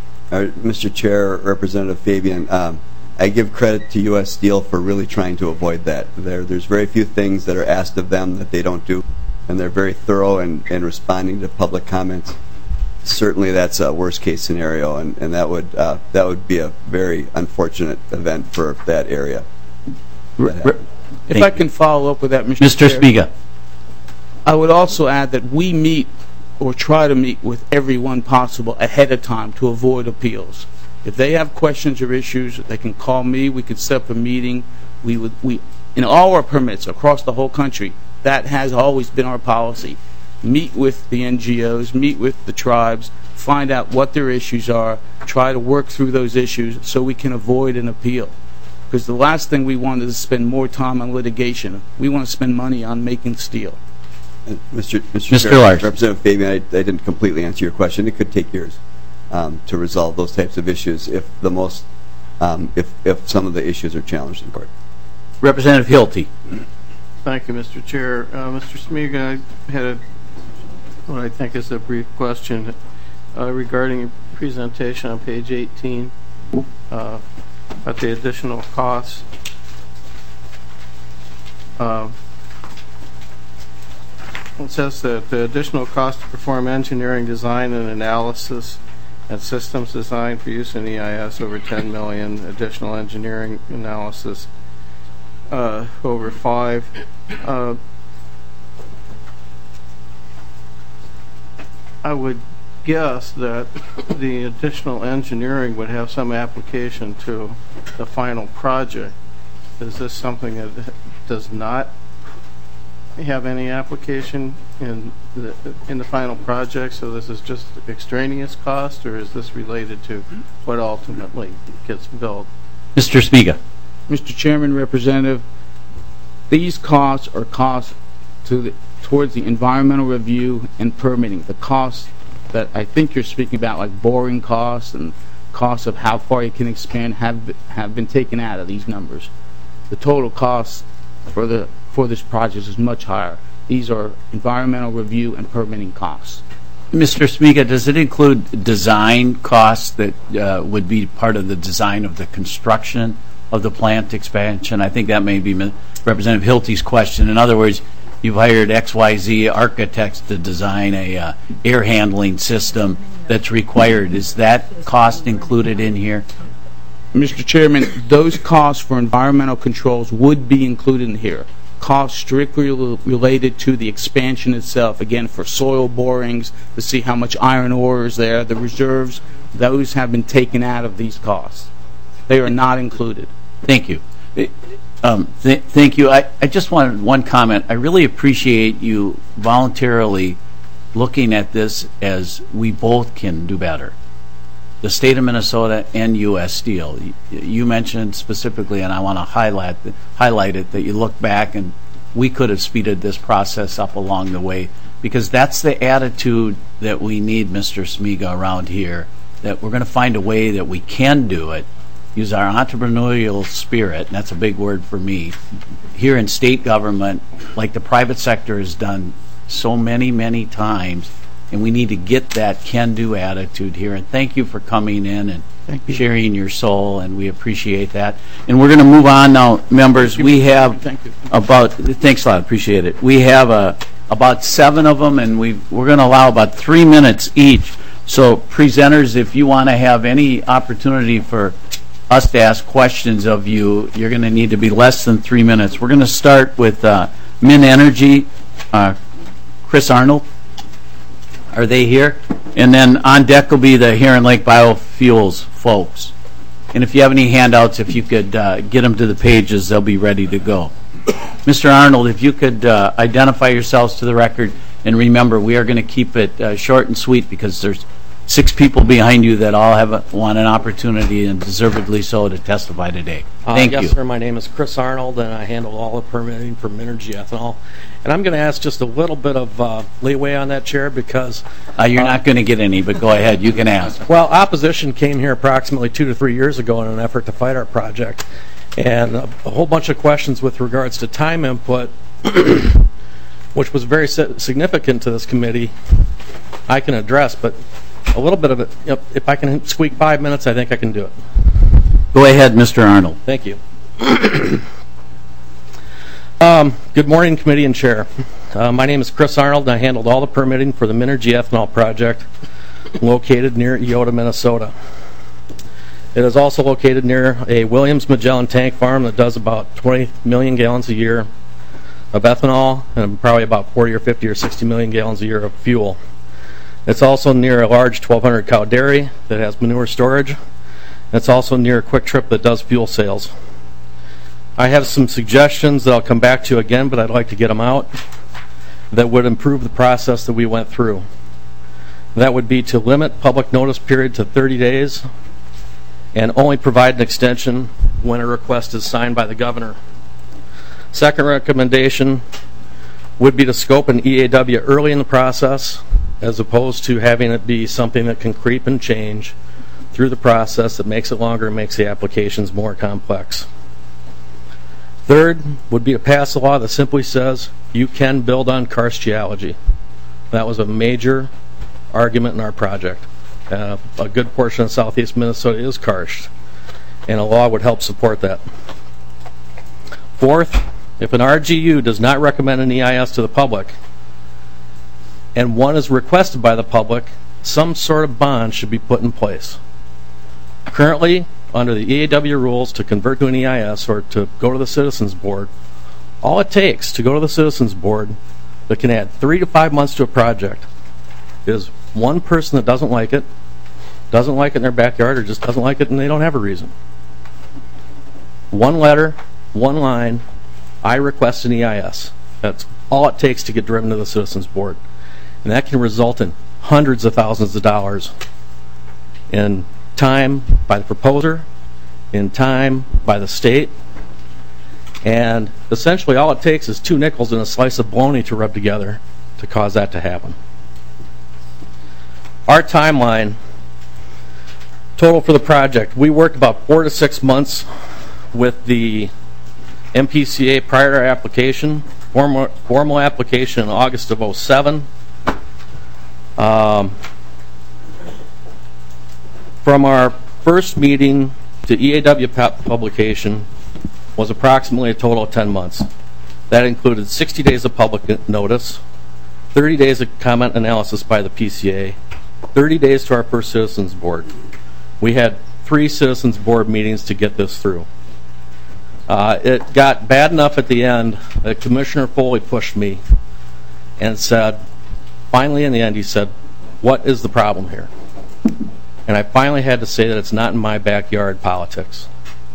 Chair, Representative Fabian, I give credit to U.S. Steel for really trying to avoid that. There's very few things that are asked of them that they don't do, and they're very thorough in responding to public comments. Certainly that's a worst-case scenario, and that would be a very unfortunate event for that area. If I can follow up with that, Mr. Chair. Smiga. I would also add that we meet or try to meet with everyone possible ahead of time to avoid appeals. If they have questions or issues, they can call me. We could set up a meeting. In all our permits across the whole country, that has always been our policy. Meet with the NGOs, meet with the tribes, find out what their issues are, try to work through those issues so we can avoid an appeal. Because the last thing we want is to spend more time on litigation. We want to spend money on making steel. Mr. Larson. Representative Fabian, I didn't completely answer your question. It could take years to resolve those types of issues if some of the issues are challenged in court. Representative Hilty. Thank you, Mr. Chair. Mr. Smiga, I had what I think is a brief question regarding your presentation on page 18 about the additional costs. it says that the additional cost to perform engineering design and analysis and systems design for use in EIS over $10 million, additional engineering analysis over 5. I would guess that the additional engineering would have some application to the final project. Is this something that does not have any application in the final project, so this is just extraneous cost, or is this related to what ultimately gets built? Mr. Smiga. Mr. Chairman, Representative, these costs are costs towards the environmental review and permitting. The costs that I think you're speaking about, like boring costs and costs of how far you can expand, have been taken out of these numbers. The total cost for this project is much higher. These are environmental review and permitting costs. Mr. Smiga, does it include design costs that would be part of the design of the construction of the plant expansion? I think that may be Representative Hilty's question. In other words, you've hired XYZ architects to design a air handling system that's required. Is that cost included in here? Mr. Chairman, those costs for environmental controls would be included in here. Costs strictly related to the expansion itself, again for soil borings to see how much iron ore is there, the reserves, those have been taken out of these costs. They are not included. Thank you. Thank you. I just wanted one comment. I really appreciate you voluntarily looking at this as we both can do better. The state of Minnesota and U.S. Steel. You mentioned specifically, and I want to highlight it, that you look back and we could have speeded this process up along the way, because that's the attitude that we need, Mr. Smiga, around here, that we're going to find a way that we can do it, use our entrepreneurial spirit, and that's a big word for me, here in state government, like the private sector has done so many, many times, and we need to get that can-do attitude here. And thank you for coming in and sharing your soul, and we appreciate that. And we're going to move on now, members. We have about, thanks a lot, appreciate it. We have about 7 of them, and we're going to allow about 3 minutes each. So presenters, if you want to have any opportunity for us to ask questions of you, you're going to need to be less than 3 minutes. We're going to start with Min Energy, Chris Arnold. Are they here? And then on deck will be the Heron Lake Biofuels folks. And if you have any handouts, if you could get them to the pages, they'll be ready to go. Mr. Arnold, if you could identify yourselves to the record, and remember, we are going to keep it short and sweet because there's 6 people behind you that all want an opportunity, and deservedly so, to testify today. Thank you. Yes, sir. My name is Chris Arnold, and I handle all the permitting for Minergy Ethanol. And I'm going to ask just a little bit of leeway on that, Chair, because... you're not going to get any, but go ahead. You can ask. Well, opposition came here approximately 2 to 3 years ago in an effort to fight our project. And a whole bunch of questions with regards to time input, which was very significant to this committee, I can address, but a little bit of it, if I can squeak 5 minutes, I think I can do it. Go ahead, Mr. Arnold. Thank you. Good morning, committee and chair. My name is Chris Arnold, and I handled all the permitting for the Minergy Ethanol project located near Eyota, Minnesota. It is also located near a Williams Magellan tank farm that does about 20 million gallons a year of ethanol and probably about 40 or 50 or 60 million gallons a year of fuel. It's also near a large 1,200 cow dairy that has manure storage. It's also near a Quick Trip that does fuel sales. I have some suggestions that I'll come back to again, but I'd like to get them out, that would improve the process that we went through. That would be to limit public notice period to 30 days and only provide an extension when a request is signed by the governor. Second recommendation would be to scope an EAW early in the process, as opposed to having it be something that can creep and change through the process that makes it longer and makes the applications more complex. Third would be to pass a law that simply says you can build on karst geology. That was a major argument in our project. A good portion of southeast Minnesota is karst, and a law would help support that. Fourth, if an RGU does not recommend an EIS to the public, and one is requested by the public, some sort of bond should be put in place. Currently, under the EAW rules, to convert to an EIS or to go to the Citizens Board, all it takes to go to the Citizens Board that can add 3 to 5 months to a project is one person that doesn't like it in their backyard, or just doesn't like it and they don't have a reason. One letter, one line, I request an EIS. That's all it takes to get driven to the Citizens Board. And that can result in hundreds of thousands of dollars in time by the proposer, in time by the state, and essentially all it takes is 2 nickels and a slice of bologna to rub together to cause that to happen. Our timeline total for the project, we worked about 4 to 6 months with the MPCA prior to our application, formal application in August of 2007. From our first meeting to EAW publication was approximately a total of 10 months. That included 60 days of public notice, 30 days of comment analysis by the PCA, 30 days to our first Citizens Board. We had 3 Citizens Board meetings to get this through. It got bad enough at the end that Commissioner Foley pushed me and said, finally in the end he said, what is the problem here? And I finally had to say that it's not in my backyard politics.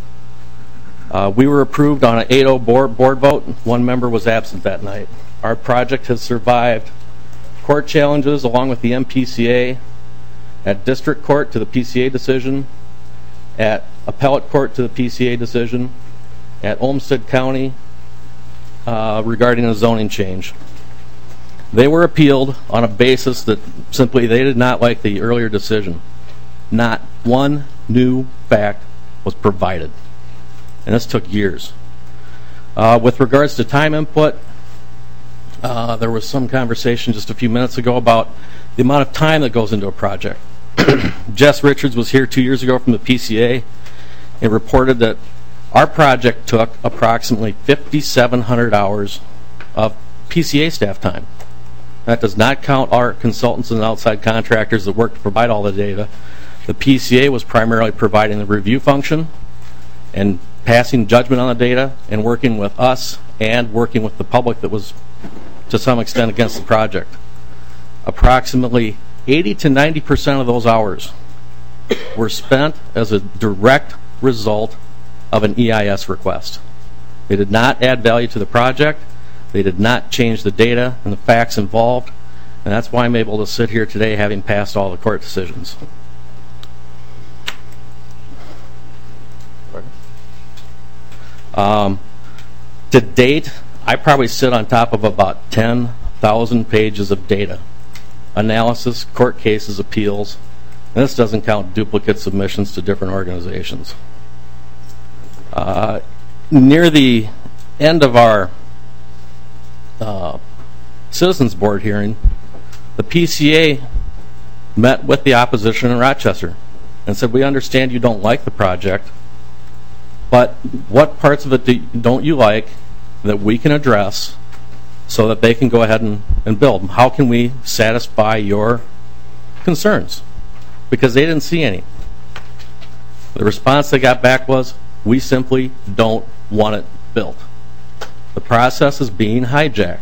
We were approved on an 8-0 board vote. 1 member was absent that night. Our project has survived court challenges along with the MPCA, at district court to the PCA decision, at appellate court to the PCA decision, at Olmsted County regarding a zoning change. They were appealed on a basis that simply they did not like the earlier decision. Not one new fact was provided. And this took years. With regards to time input, there was some conversation just a few minutes ago about the amount of time that goes into a project. Jess Richards was here 2 years ago from the PCA and reported that our project took approximately 5,700 hours of PCA staff time. That does not count our consultants and outside contractors that work to provide all the data. The PCA was primarily providing the review function and passing judgment on the data and working with us and working with the public that was to some extent against the project. Approximately 80 to 90% of those hours were spent as a direct result of an EIS request. They did not add value to the project. They did not change the data and the facts involved. And that's why I'm able to sit here today having passed all the court decisions. To date, I probably sit on top of about 10,000 pages of data. Analysis, court cases, appeals, and this doesn't count duplicate submissions to different organizations. Near the end of our Citizens Board hearing, the PCA met with the opposition in Rochester and said, we understand you don't like the project, but what parts of it don't you like that we can address so that they can go ahead and build? How can we satisfy your concerns? Because they didn't see any. The response they got back was, we simply don't want it built. The process is being hijacked.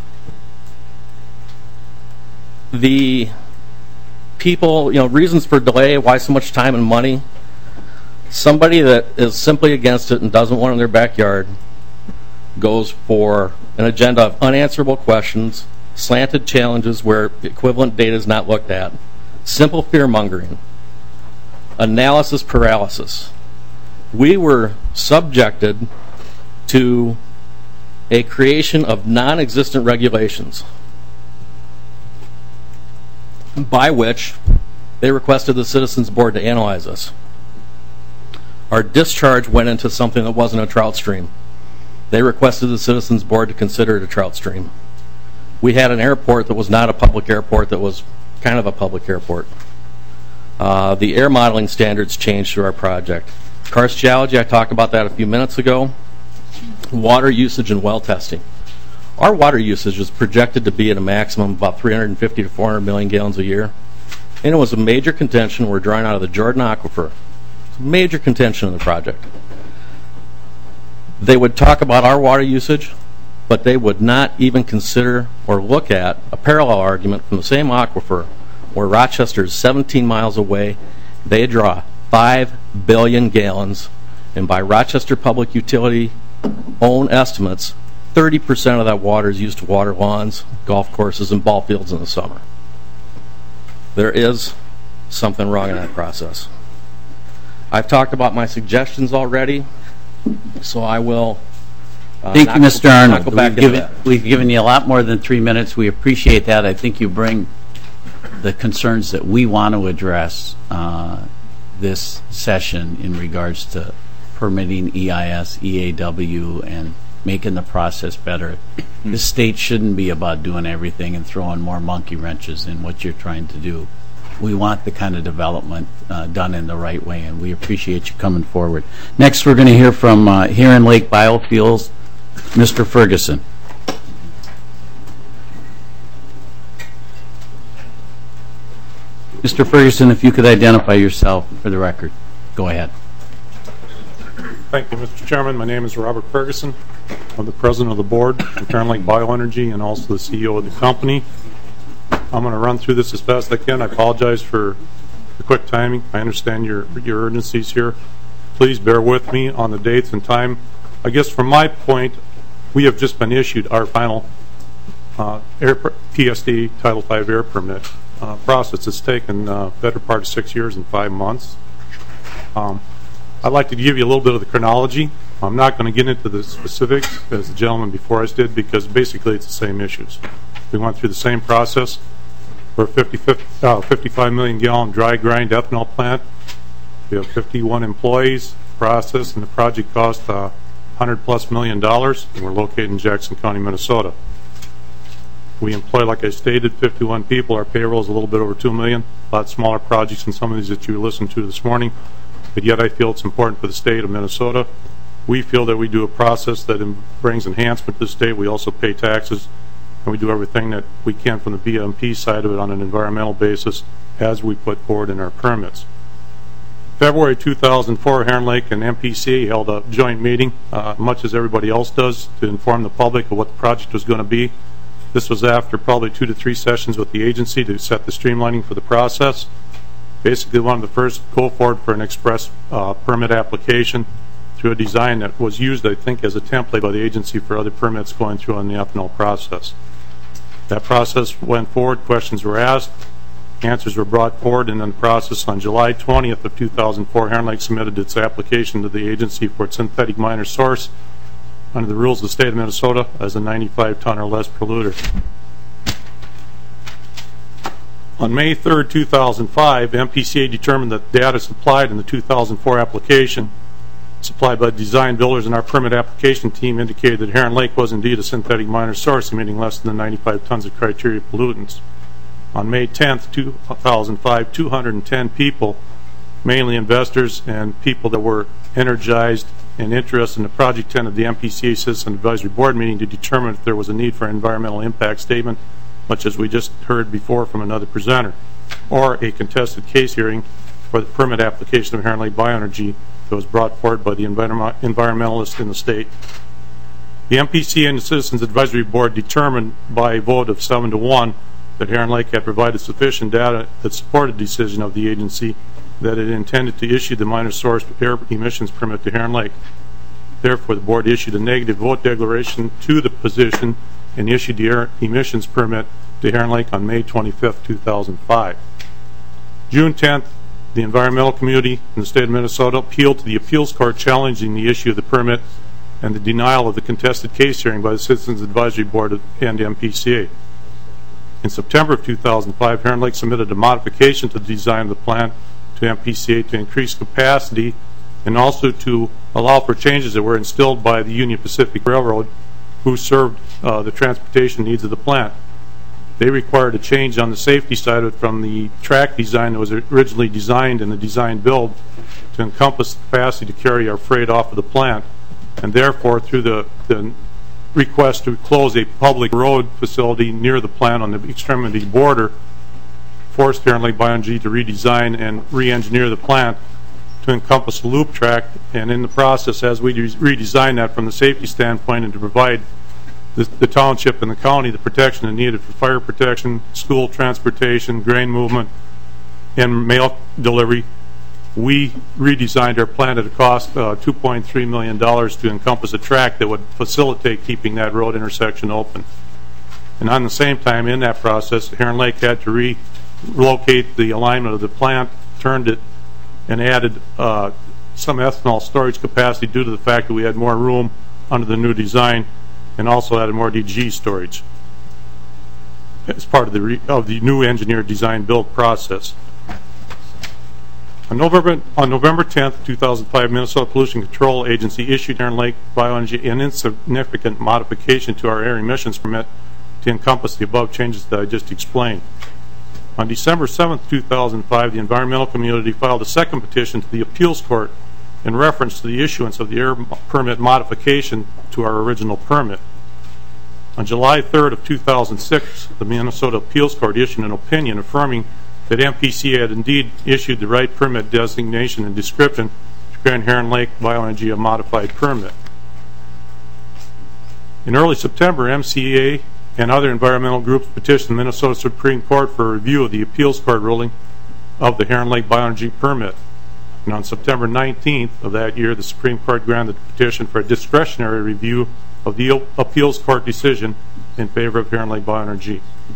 The people, reasons for delay, why so much time and money. Somebody that is simply against it and doesn't want it in their backyard goes for an agenda of unanswerable questions, slanted challenges where equivalent data is not looked at, simple fear-mongering, analysis paralysis. We were subjected to a creation of non-existent regulations by which they requested the Citizens Board to analyze us. Our discharge went into something that wasn't a trout stream. They requested the Citizens Board to consider it a trout stream. We had an airport that was not a public airport that was kind of a public airport. The air modeling standards changed through our project. Karst geology, I talked about that a few minutes ago. Water usage and well testing. Our water usage is projected to be at a maximum of about 350 to 400 million gallons a year. And it was a major contention. We're drawing out of the Jordan Aquifer. It's a major contention in the project. They would talk about our water usage, but they would not even consider or look at a parallel argument from the same aquifer where Rochester is 17 miles away. They draw 5 billion gallons, and by Rochester Public Utility own estimates, 30% of that water is used to water lawns, golf courses, and ball fields in the summer. There is something wrong in that process. I've talked about my suggestions already, so I will Thank you, Mr. Arnold. We've given you a lot more than 3 minutes. We appreciate that. I think you bring the concerns that we want to address this session in regards to permitting EIS, EAW, and making the process better. The state shouldn't be about doing everything and throwing more monkey wrenches in what you're trying to do. We want the kind of development done in the right way, and we appreciate you coming forward. Next, we're going to hear from Heron Lake Biofuels, Mr. Ferguson. Mr. Ferguson, if you could identify yourself for the record. Go ahead. Thank you, Mr. Chairman. My name is Robert Ferguson. I'm the president of the board of Heron Lake Bioenergy and also the CEO of the company. I'm going to run through this as fast as I can. I apologize for the quick timing. I understand your urgencies here. Please bear with me on the dates and time. I guess from my point, we have just been issued our final PSD Title V air permit process. It's taken better part of 6 years and 5 months. I'd like to give you a little bit of the chronology. I'm not going to get into the specifics as the gentleman before us did because basically it's the same issues. We went through the same process for a 55 million gallon dry grind ethanol plant. We have 51 employees, process, and the project cost $100+ million, and we're located in Jackson County, Minnesota. We employ, like I stated, 51 people. Our payroll is a little bit over $2 million. A lot smaller projects than some of these that you listened to this morning, but yet I feel it's important for the state of Minnesota. We feel that we do a process that brings enhancement to the state. We also pay taxes, and we do everything that we can from the BMP side of it on an environmental basis as we put forward in our permits. February 2004, Heron Lake and MPCA held a joint meeting, much as everybody else does, to inform the public of what the project was going to be. This was after probably 2 to 3 sessions with the agency to set the streamlining for the process. Basically, one of the first go forward for an express permit application through a design that was used, I think, as a template by the agency for other permits going through on the ethanol process. That process went forward, questions were asked, answers were brought forward, and then the process on July 20th of 2004, Heron Lake submitted its application to the agency for its synthetic minor source under the rules of the state of Minnesota as a 95-ton or less polluter. On May 3rd, 2005, MPCA determined that data supplied in the 2004 application supplied by design builders and our permit application team indicated that Heron Lake was indeed a synthetic minor source emitting less than 95 tons of criteria pollutants. On May 10th, 2005, 210 people, mainly investors and people that were energized and interested in the project, attended the MPCA Citizen Advisory Board meeting to determine if there was a need for an environmental impact statement, much as we just heard before from another presenter, or a contested case hearing for the permit application of Heron Lake Bioenergy that was brought forward by the environmentalists in the state. The MPCA and the Citizens Advisory Board determined by a vote of 7-1 that Heron Lake had provided sufficient data that supported the decision of the agency that it intended to issue the minor source air emissions permit to Heron Lake. Therefore, the board issued a negative vote declaration to the position and issued the air emissions permit to Heron Lake on May 25th, 2005. June 10th, the environmental community in the state of Minnesota appealed to the appeals court challenging the issue of the permit and the denial of the contested case hearing by the Citizens Advisory Board and MPCA. In September of 2005, Heron Lake submitted a modification to the design of the plant to MPCA to increase capacity and also to allow for changes that were instilled by the Union Pacific Railroad, who served the transportation needs of the plant. They required a change on the safety side of it from the track design that was originally designed in the design build to encompass the capacity to carry our freight off of the plant. And therefore, through the request to close a public road facility near the plant on the extremity border forced Heron Lake Bioenergy to redesign and re-engineer the plant to encompass a loop track, and in the process, as we redesign that from the safety standpoint and to provide the township and the county the protection it needed for fire protection, school transportation, grain movement, and mail delivery, we redesigned our plant at a cost of $2.3 million to encompass a track that would facilitate keeping that road intersection open. And on the same time, in that process, Heron Lake had to relocate the alignment of the plant, turned it, and added some ethanol storage capacity due to the fact that we had more room under the new design, and also added more DG storage as part of the new engineered design build process. On November 10, 2005, Minnesota Pollution Control Agency issued Heron Lake Bioenergy an insignificant modification to our air emissions permit to encompass the above changes that I just explained. On December 7, 2005, the environmental community filed a second petition to the appeals court in reference to the issuance of the air permit modification to our original permit. On July 3rd of 2006, the Minnesota Appeals Court issued an opinion affirming that MPCA had indeed issued the right permit designation and description to grant Heron Lake Bioenergy a modified permit. In early September, MCA and other environmental groups petitioned the Minnesota Supreme Court for a review of the appeals court ruling of the Heron Lake Bioenergy permit. And on September 19th of that year, the Supreme Court granted the petition for a discretionary review of the appeals court decision in favor of Heron Lake Bioenergy.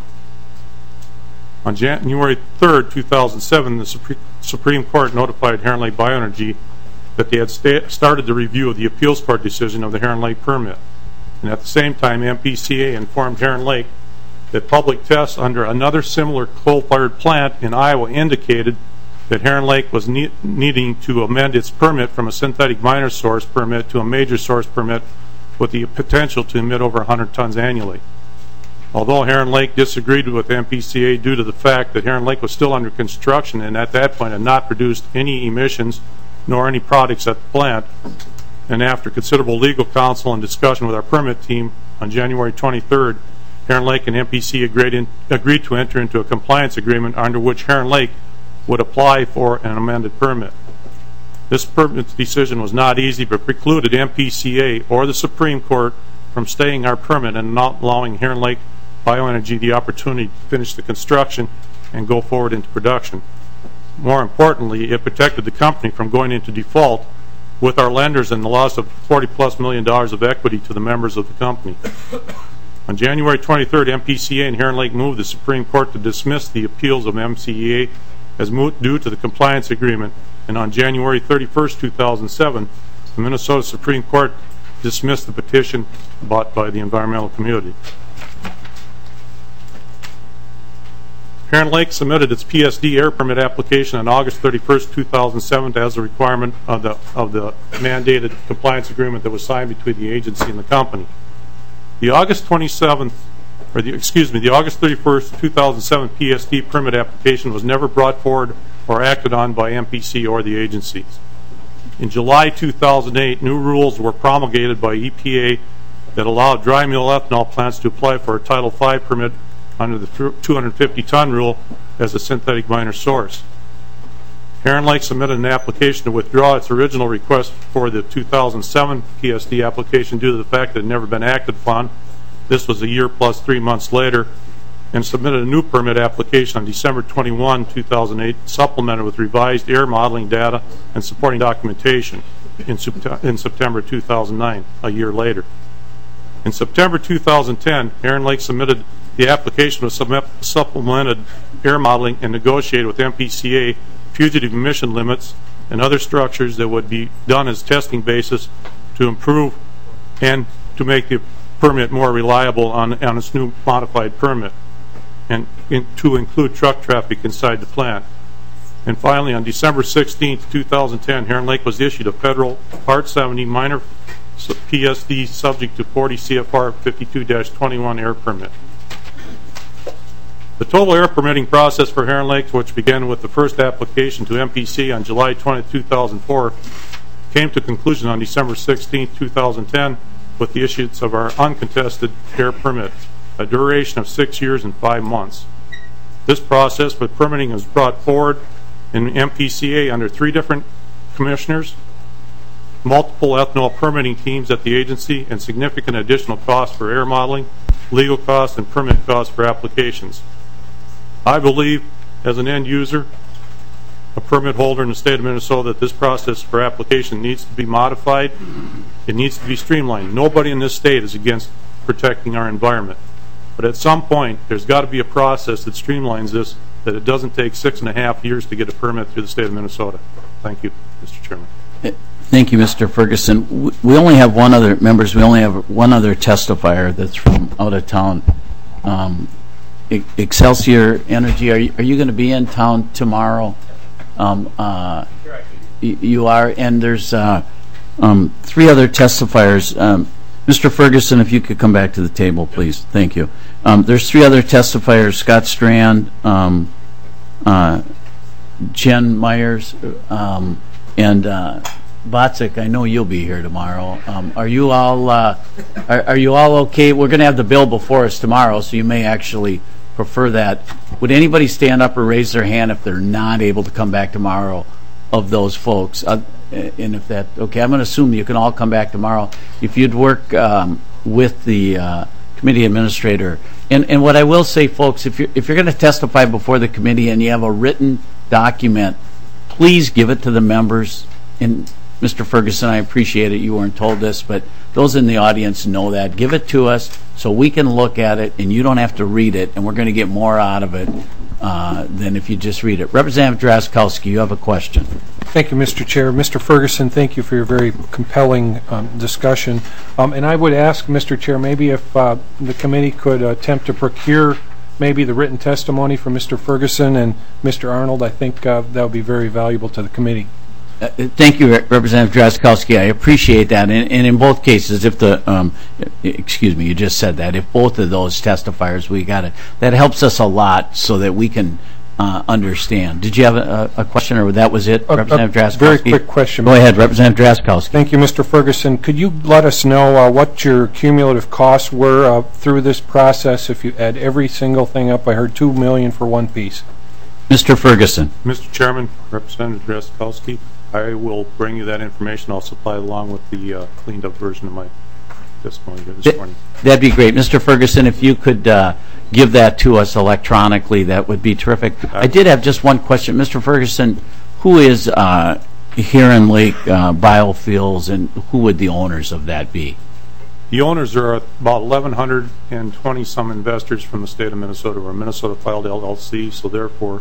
On January 3rd, 2007, the Supreme Court notified Heron Lake Bioenergy that they had started the review of the appeals court decision of the Heron Lake permit. And at the same time, MPCA informed Heron Lake that public tests under another similar coal-fired plant in Iowa indicated that Heron Lake was needing to amend its permit from a synthetic minor source permit to a major source permit with the potential to emit over 100 tons annually. Although Heron Lake disagreed with MPCA due to the fact that Heron Lake was still under construction and at that point had not produced any emissions nor any products at the plant, and after considerable legal counsel and discussion with our permit team on January 23rd, Heron Lake and MPCA agreed to enter into a compliance agreement under which Heron Lake would apply for an amended permit. This permit decision was not easy, but precluded MPCA or the Supreme Court from staying our permit and not allowing Heron Lake Bioenergy the opportunity to finish the construction and go forward into production. More importantly, it protected the company from going into default with our lenders and the loss of $40+ million of equity to the members of the company. On January 23rd, MPCA and Heron Lake moved the Supreme Court to dismiss the appeals of MCEA as moot due to the compliance agreement, and on January 31st, 2007, the Minnesota Supreme Court dismissed the petition brought by the environmental community. Heron Lake submitted its PSD air permit application on August 31st, 2007 as a requirement of the mandated compliance agreement that was signed between the agency and the company. The August 31st, 2007 PSD permit application was never brought forward or acted on by MPC or the agencies. In July 2008, new rules were promulgated by EPA that allowed dry mill ethanol plants to apply for a Title V permit under the 250-ton rule as a synthetic minor source. Heron Lake submitted an application to withdraw its original request for the 2007 PSD application due to the fact that it had never been acted upon. This was a year plus 3 months later, and submitted a new permit application on December 21, 2008, supplemented with revised air modeling data and supporting documentation in September 2009, a year later. In September 2010, Heron Lake submitted the application with supplemented air modeling and negotiated with MPCA fugitive emission limits and other structures that would be done as testing basis to improve and to make the permit more reliable on its new modified permit, and to include truck traffic inside the plant. And finally, on December 16, 2010, Heron Lake was issued a federal Part 70 minor PSD subject to 40 CFR 52-21 air permit. The total air permitting process for Heron Lake, which began with the first application to MPC on July 20, 2004, came to conclusion on December 16, 2010, with the issuance of our uncontested air permit, a duration of 6 years and 5 months. This process for permitting is brought forward in MPCA under 3 different commissioners, multiple ethanol permitting teams at the agency, and significant additional costs for air modeling, legal costs, and permit costs for applications. I believe, as an end user, a permit holder in the state of Minnesota, that this process for application needs to be modified. It needs to be streamlined. Nobody in this state is against protecting our environment. But at some point, there's got to be a process that streamlines this, that it doesn't take 6.5 years to get a permit through the state of Minnesota. Thank you, Mr. Chairman. Thank you, Mr. Ferguson. We only have one other, members, we only have one other testifier that's from out of town. Excelsior Energy, are you going to be in town tomorrow? You are, and there's 3 other testifiers. Mr. Ferguson, if you could come back to the table, please. Thank you. There's 3 other testifiers, Scott Strand, Jen Myers, and Botzik. I know you'll be here tomorrow. Are you all okay? We're going to have the bill before us tomorrow, so you may actually prefer that. Would anybody stand up or raise their hand if they're not able to come back tomorrow of those folks? And if that, okay, I'm going to assume you can all come back tomorrow. If you'd work with the committee administrator. And what I will say, folks, if you're going to testify before the committee and you have a written document, please give it to the members. And Mr. Ferguson, I appreciate it. You weren't told this, but those in the audience know that. Give it to us so we can look at it, and you don't have to read it, and we're going to get more out of it than if you just read it. Representative Drazkowski, you have a question. Thank you, Mr. Chair. Mr. Ferguson, thank you for your very compelling discussion. And I would ask, Mr. Chair, maybe if the committee could attempt to procure maybe the written testimony from Mr. Ferguson and Mr. Arnold. I think that would be very valuable to the committee. Thank you, Representative Drazkowski. I appreciate that. And in both cases, if the, excuse me, you just said that, if both of those testifiers, we got it, that helps us a lot so that we can understand. Did you have a question, or that was it, Representative Drazkowski? Very quick question. Go ahead, Representative Drazkowski. Thank you, Mr. Ferguson. Could you let us know what your cumulative costs were through this process if you add every single thing up? I heard $2 million for one piece. Mr. Ferguson. Mr. Chairman, Representative Drazkowski, I will bring you that information. I'll supply along with the cleaned up version of my testimony here this morning. That'd be great. Mr. Ferguson, if you could give that to us electronically, that would be terrific. I did have just one question. Mr. Ferguson, who is Heron Lake Biofuels, and who would the owners of that be? The owners are about 1,120-some investors from the state of Minnesota. We're a Minnesota-filed LLC, so therefore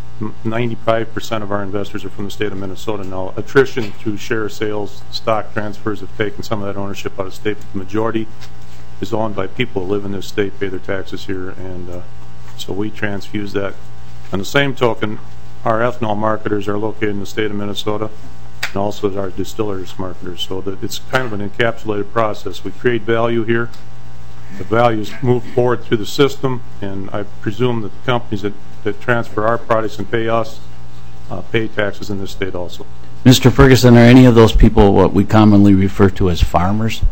95% of our investors are from the state of Minnesota. Now, attrition through share sales, stock transfers have taken some of that ownership out of state, but the majority is owned by people who live in this state, pay their taxes here, and so we transfuse that. On the same token, our ethanol marketers are located in the state of Minnesota, and also our distillers marketers, so that it's kind of an encapsulated process. We create value here. The values move forward through the system, and I presume that the companies that transfer our products and pay us pay taxes in this state also. Mr. Ferguson, are any of those people what we commonly refer to as farmers?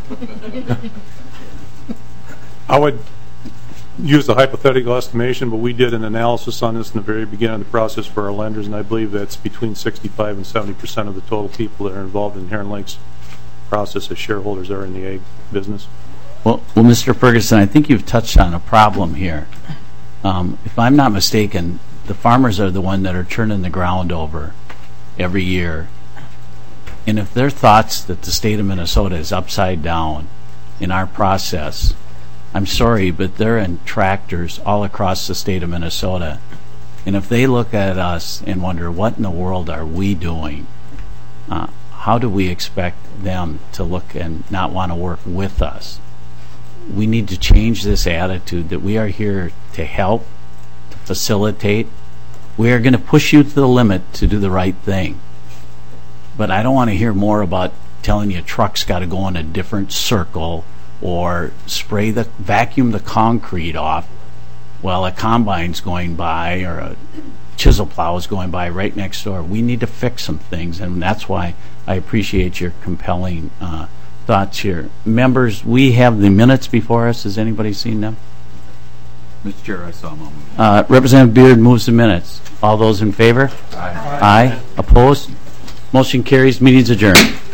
I would use a hypothetical estimation, but we did an analysis on this in the very beginning of the process for our lenders, and I believe that's between 65 and 70% of the total people that are involved in Heron Lake's process as shareholders are in the ag business. Well, Mr. Ferguson, I think you've touched on a problem here. If I'm not mistaken, the farmers are the one that are turning the ground over every year. And if their thoughts that the state of Minnesota is upside down in our process, I'm sorry, but they're in tractors all across the state of Minnesota. And if they look at us and wonder, what in the world are we doing? How do we expect them to look and not want to work with us? We need to change this attitude that we are here to help, to facilitate. We are going to push you to the limit to do the right thing. But I don't want to hear more about telling you trucks got to go in a different circle or vacuum the concrete off while a combine's going by or a chisel plow is going by right next door. We need to fix some things, and that's why I appreciate your compelling thoughts here. Members, we have the minutes before us. Has anybody seen them? Mr. Chair, I saw them. Representative Beard moves the minutes. All those in favor? Aye. Aye. Opposed? Motion carries. Meeting's adjourned.